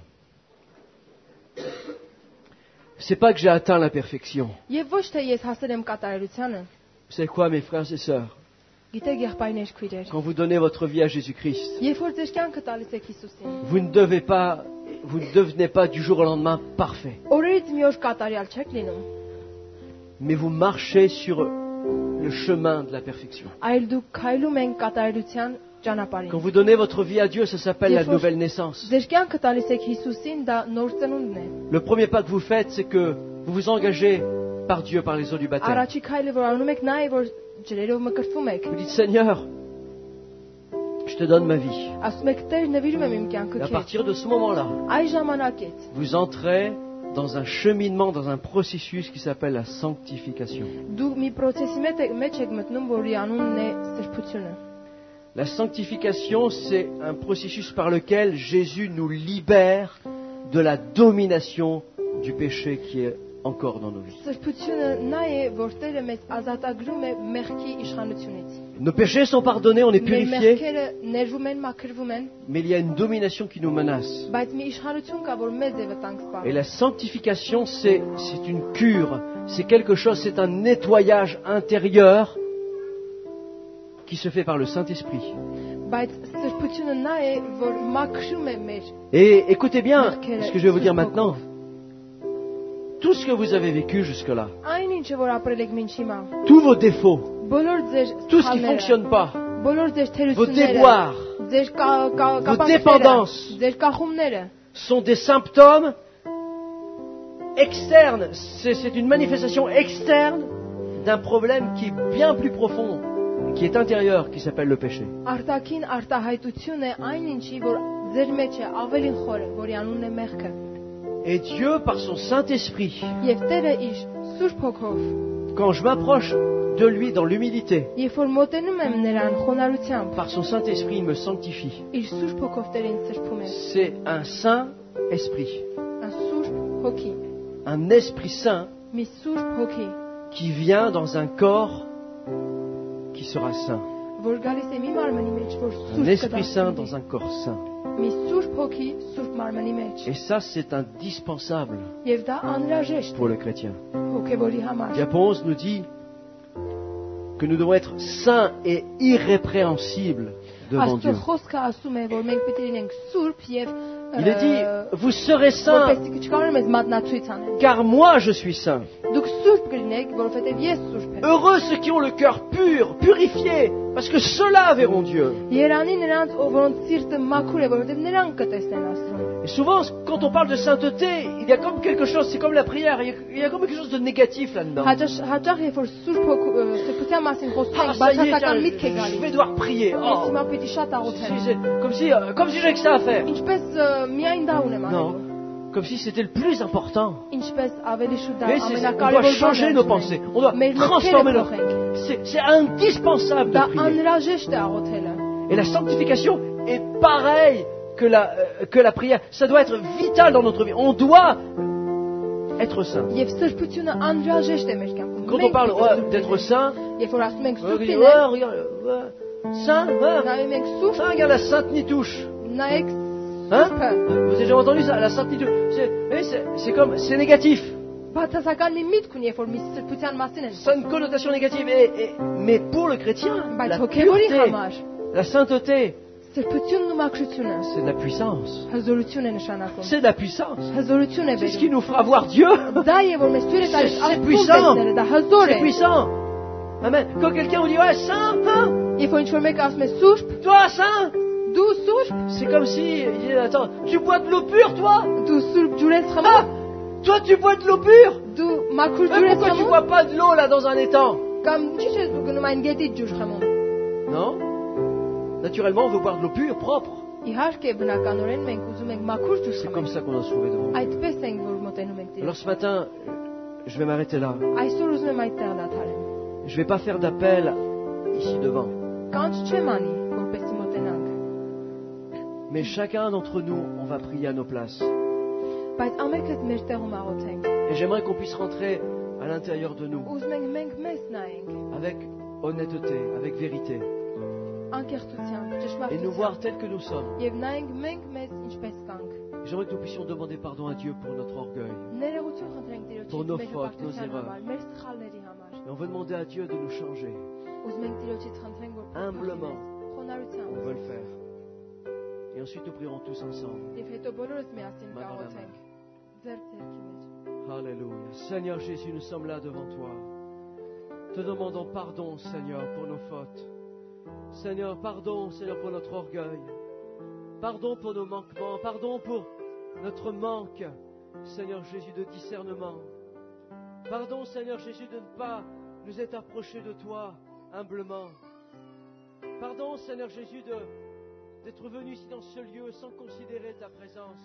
C'est pas que j'ai atteint la perfection.
եւ ոչ թե ես հասել եմ կատարելությանը։
Vous savez quoi, mes frères et sœurs?
Գիտեք, եղբայրներ, քույրեր,
Quand vous donnez votre vie à Jésus-Christ,
երբ որ ձեր կյանքը տալիս եք Հիսուսին,
vous ne devenez pas du jour au lendemain parfait.
օրերից մի օր կատարյալ չեք լինում,
Mais vous marchez sur le chemin de la perfection.
այլ դուք քայլում եք կատարելության ճանապարհին։
Quand vous donnez votre vie à Dieu, ça s'appelle la
Il faut-
nouvelle naissance.
Ձեր կյանքը տալիս եք Հիսուսին, դա նոր ծնունդն է։
Le premier pas que vous faites, c'est que vous vous engagez par Dieu, par les eaux du baptême.
Առաջի քայլը որ անում եք, նա է որ ջրերով մկրտվում եք։
Vous dites, Seigneur, je te donne ma vie.
Ասում եք Տեր, նվիրում եմ իմ կյանքը
Et à
քեզ։
partir de ce moment-là,
Այս ժամանակից
vous entrez dans un cheminement, dans un processus qui s'appelle la sanctification.
դու մի process-ի մեջ եք մտնում, որի անունն է սրբությունը։
La sanctification, c'est un processus par lequel Jésus nous libère de la domination du péché qui est encore dans nos vies.
Սրբությունը նա է, որ Տերը մեզ ազատագրում է մեղքի իշխանությունից։
Nos péchés sont pardonnés, on est
Մեր
purifiés,
մեղքերը ներվում են, մաքրվում են,
mais il y a une domination qui nous menace.
բայց մի իշխանություն կա, որ մեզ է վտանգ
Et
սպառնում։
la sanctification, c'est une cure, c'est quelque chose, c'est un nettoyage intérieur qui se fait par le Saint-Esprit.
Բայց սրբությունը նա է, որ մաքրում է մեր։
Et écoutez bien ce que je vais vous dire maintenant. tout ce que vous avez vécu jusque-là,
Այն ինչը որ ապրել եք մինչ հիմա,
tous vos défauts,
բոլոր ձեր
tout ce qui ne
սխալները,
fonctionne pas,
բոլոր ձեր
vos
թերությունները,
déboires,
ձեր կապանքները,
dépendances.
ձեր կախումները,
sont des symptômes externes. C'est une manifestation externe d'un problème qui est bien plus profond, qui est intérieur, qui s'appelle le péché.
արտաքին արտահայտություն է այն ինչի որ ձեր մեջ է ավելի խորը, որի անունն է մեղքը։
Et Dieu, par son Saint-Esprit,
Եվ Տերը իր Սուրբ Հոգով,
quand je m'approche de lui dans l'humilité,
երբ որ մոտենում եմ նրան խոնարհությամբ,
par son Saint-Esprit, il me sanctifie.
իր Սուրբ Հոգով Տերը ինձ սրբում է։
C'est un Saint-Esprit,
Ein Սուրբ Հոգի,
un Esprit Saint
մի Սուրբ Հոգի,
qui vient dans un corps qui sera saint.
որ գալիս է մի մարմնի մեջ, որ
Un
Սուրբ
Esprit Saint
կդառնի։
dans un corps saint.
Մի Սուրբ Հոգի Սուրբ մարմնի մեջ։
Et ça, c'est indispensable
Եվ դա անհրաժեշտ
pour le chrétien.
հոգևորի համար։
Diapon 11 nous dit que nous devons être saints et irrépréhensibles devant Dieu.
Աստծո խոսքը ասում է, որ մենք պետք է լինենք սուրբ եւ
Il est dit, vous serez saints,
որպեսզի չկարողանան մեզ մատնացույց անել։
car moi je suis saint.
Դուք սուրբ կլինեք, որովհետեւ ես սուրբ եմ։
Heureux ceux qui ont le cœur pur, purifié, parce que ceux-là verront Dieu.
Երանի նրանց, որոնց սիրտը մաքուր է, որովհետեւ նրանք կտեսնեն Աստծուն։
Et souvent, quand on parle de sainteté, il y a comme quelque chose, c'est comme la prière, il y a comme quelque chose de négatif là-dedans.
Հաճախ երբ որ սուրբ սրբության մասին խոսում
Ah,
ենք,
ça y est,
բացասական
tiens,
միտք է
je vais
գալիս։
devoir prier.
Ես
Oh,
հիմա պետք է շատ աղոթեմ։
comme si j'ai que ça à faire.
Ինչպես միայն դա ունեմ անելու։
Non, comme si c'était le plus important.
Ինչպես ավելի շուտ դա
Mais on doit
ամենակարևոր
changer nos pensées, on doit transformer nos... C'est indispensable de
Դա
prier.
անհրաժեշտ է աղոթելը։
Et la sanctification est pareille que la prière. Ça doit être vital dans notre vie. On doit être saint.
Եվ սրբությունը անհրաժեշտ է մեր կյանքում։
Quand on parle d'être saint,
Երբ որ ասում ենք
on
սուրբ
dit,
լինել,
regarde, saint,
նայում ենք սուրբ,
ah, regarde la sainte nitouche.
նայեք
Hein?
սուրբը։
Vous avez déjà entendu ça, la sainte nitouche. C'est négatif.
Բացասական մի միտք ունի, երբ որ մի սրբության մասին են։
Ça a une connotation négative. Mais pour le chrétien,
Բայց
la
հոգևորի
pureté,
համար
la sainteté,
սրբությունն ու մաքրությունը
c'est de la puissance.
հզորություն է նշանակում։
C'est de la puissance.
Հզորություն է
C'est ce qui
բերում։
nous fera voir Dieu.
Դա է որ մեզ ցույց է տալիս
C'est
Աստծուն
puissant.
տեսնելը, դա հզոր
C'est
է։
puissant. Amen. Quand quelqu'un vous dit, ouais, saint, hein?
Երբ որ ինչ-որ մեկը ասում է սուրբ,
Toi, saint?
դու սուրբ,
C'est comme si, il dit, attends, tu bois de l'eau pure, toi?
դու սուրբ ջուր ես
Ah,
խմում,
toi, tu bois de l'eau pure?
դու մաքուր
Mais
ջուր ես
pourquoi tu
խմում,
bois pas de l'eau, là, dans un étang?
կամ ինչի՞ ես դու գնում այն գետից ջուր խմում։
Non? Naturellement, on veut boire de l'eau pure, propre.
Իհարկե բնականորեն մենք ուզում ենք մաքուր ջուր
C'est comme
խմել։
ça qu'on doit se trouver devant.
Այդպես ենք որ մոտենում ենք
Alors
Տիրոջ։
ce matin, je vais m'arrêter là.
Այսօր ուզում եմ այդտեղ դադարեմ։
Je vais pas faire d'appel ici devant.
Կանչ չեմ անի, որպեսզի մոտենանք,
Mais chacun d'entre nous, on va prier à nos places.
բայց ամենքս մեր տեղում աղոթենք։
Et j'aimerais qu'on puisse rentrer à l'intérieur de nous,
Ուզում ենք մենք մեզ նայենք,
avec honnêteté, avec vérité,
անկեղծությամբ,
et nous voir
ճշմարտությամբ,
tels que nous sommes.
եւ նայենք մենք մեզ ինչպես կանք։
J'aimerais que nous puissions demander pardon à Dieu pour notre orgueil.
Ներողություն խնդրենք
Pour
Տիրոջից
nos
մեր
fautes, nos
հպարտության
erreurs.
համար, մեր սխալների համար։
Et on veut demander à Dieu de nous changer.
Ուզում ենք Տիրոջից խնդրենք որ
Humblement. On
խոնարհությամբ
va le faire. Et ensuite nous prierons tous ensemble.
եւ հետո բոլորս միասին
Մատանամա.
կաղոթենք։ Ձեր ձեռքի մեջ։
Alléluia. Seigneur Jésus, nous sommes là devant toi. Te demandons pardon, Seigneur, pour nos fautes. Seigneur, pardon, Seigneur, pour notre orgueil. Pardon pour nos manquements. Pardon pour notre manque, Seigneur Jésus, de discernement. Pardon, Seigneur Jésus, de ne pas nous être approchés de toi humblement. Pardon, Seigneur Jésus, d'être venu ici dans ce lieu sans considérer ta présence.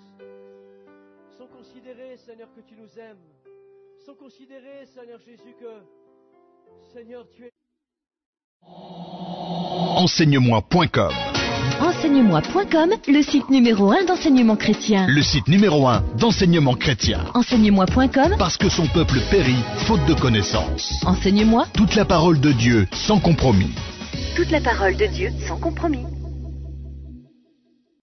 Sans considérer, Seigneur, que tu nous aimes. Sans considérer, Seigneur Jésus, que, Seigneur, tu es...
Enseigne-moi.com,
Enseigne-moi.com, le site numéro 1 d'enseignement chrétien.
le site numéro 1 d'enseignement chrétien.
Enseigne-moi.com,
Parce que son peuple périt, faute de connaissance.
enseigne-moi
Toute la parole de Dieu, sans compromis.
toute la parole de Dieu sans compromis.